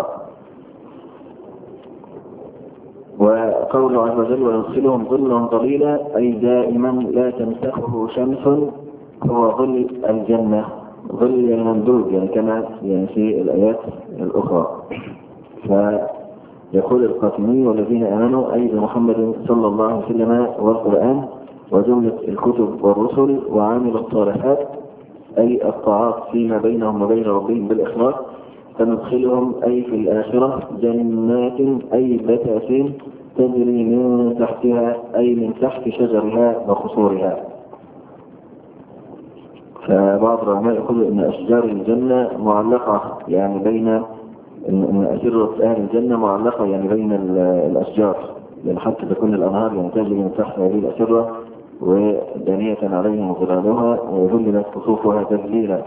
وقوله عز وجل ويدخلهم ظلا ظليلا أي دائما لا تمسخه شمس هو ظل الجنة، ظل يعني ممدود يعني كما يعني في الآيات الأخرى. فيقول القاسمي والذين آمنوا أي بمحمد صلى الله عليه وسلم والقرآن وجملة الكتب والرسل وعامل الصالحات أي الطاعات فيما بينهم وبين ربهم بالإخلاص فندخلهم أي في الآخرة جنات أي بتاسين تجري من تحتها أي من تحت شجرها وقصورها. فبعض العلماء يقول أن أشجار الجنة معلقة يعني بين أن أسرة أهل الجنة معلقة يعني بين الأشجار، يعني حتى تكون الأنهار يعني تجري من تحت هذه الأسرة ودانية عليهم ظلالها وذللت قصوفها تذليلا.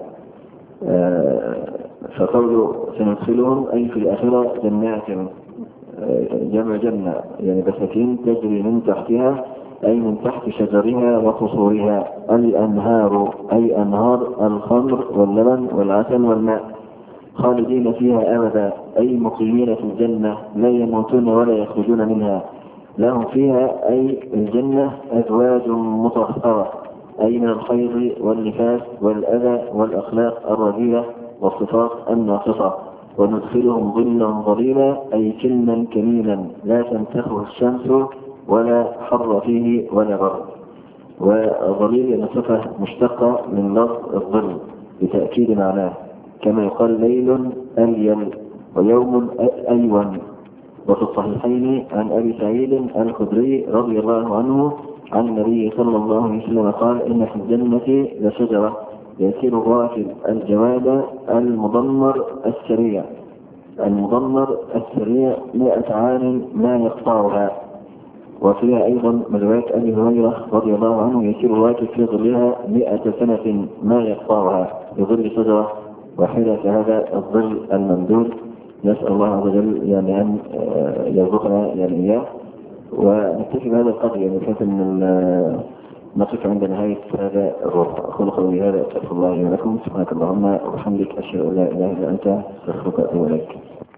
فقوله سندخلهم أي في الآخرة جنات جمع جنة يعني بساتين تجري من تحتها أي من تحت شجرها وقصورها الأنهار أي أنهار الخمر واللبن والعسل والماء خالدين فيها أبدا أي مقيمين في الجنة لا يموتون ولا يخرجون منها لهم فيها أي الجنة أزواج مطهرة أي من الخير والنفاس والأذى والأخلاق الرذيلة والصفات الناقصة وندخلهم ظلا ظليلا أي كلما كميلا لا تنتخه الشمس ولا حر فيه ولا برد. وظليل صفة مشتقة من لفظ الظل بتأكيد معناه كما يقال ليل أليل ويوم أيون. وفي الصحيحين عن أبي سعيد الخدري رضي الله عنه عن النبي صلى الله عليه وسلم قال إن في الجنة لشجرة يسير الراكب الجواد المضمر السريع المضمر السريع مئة عام ما يقطعها. وفيها أيضا من رواية أبي هريرة رضي الله عنه يسير الراكب في ظلها مئة سنة ما يقطعها بظل شجرة واحدة كهذا الظل الممدود. نسأل الله عز وجل يعني أن يرزقنا يعني إياه. ونكتفي بهذا القدر يعني بحيث أن نقف عند نهاية هذا الربع. أقول قولي هذا أستغفر الله لي ولكم سبحانك اللهم وبحمدك أشهد أن لا إله إلا أنت أستغفرك وأتوب إليك.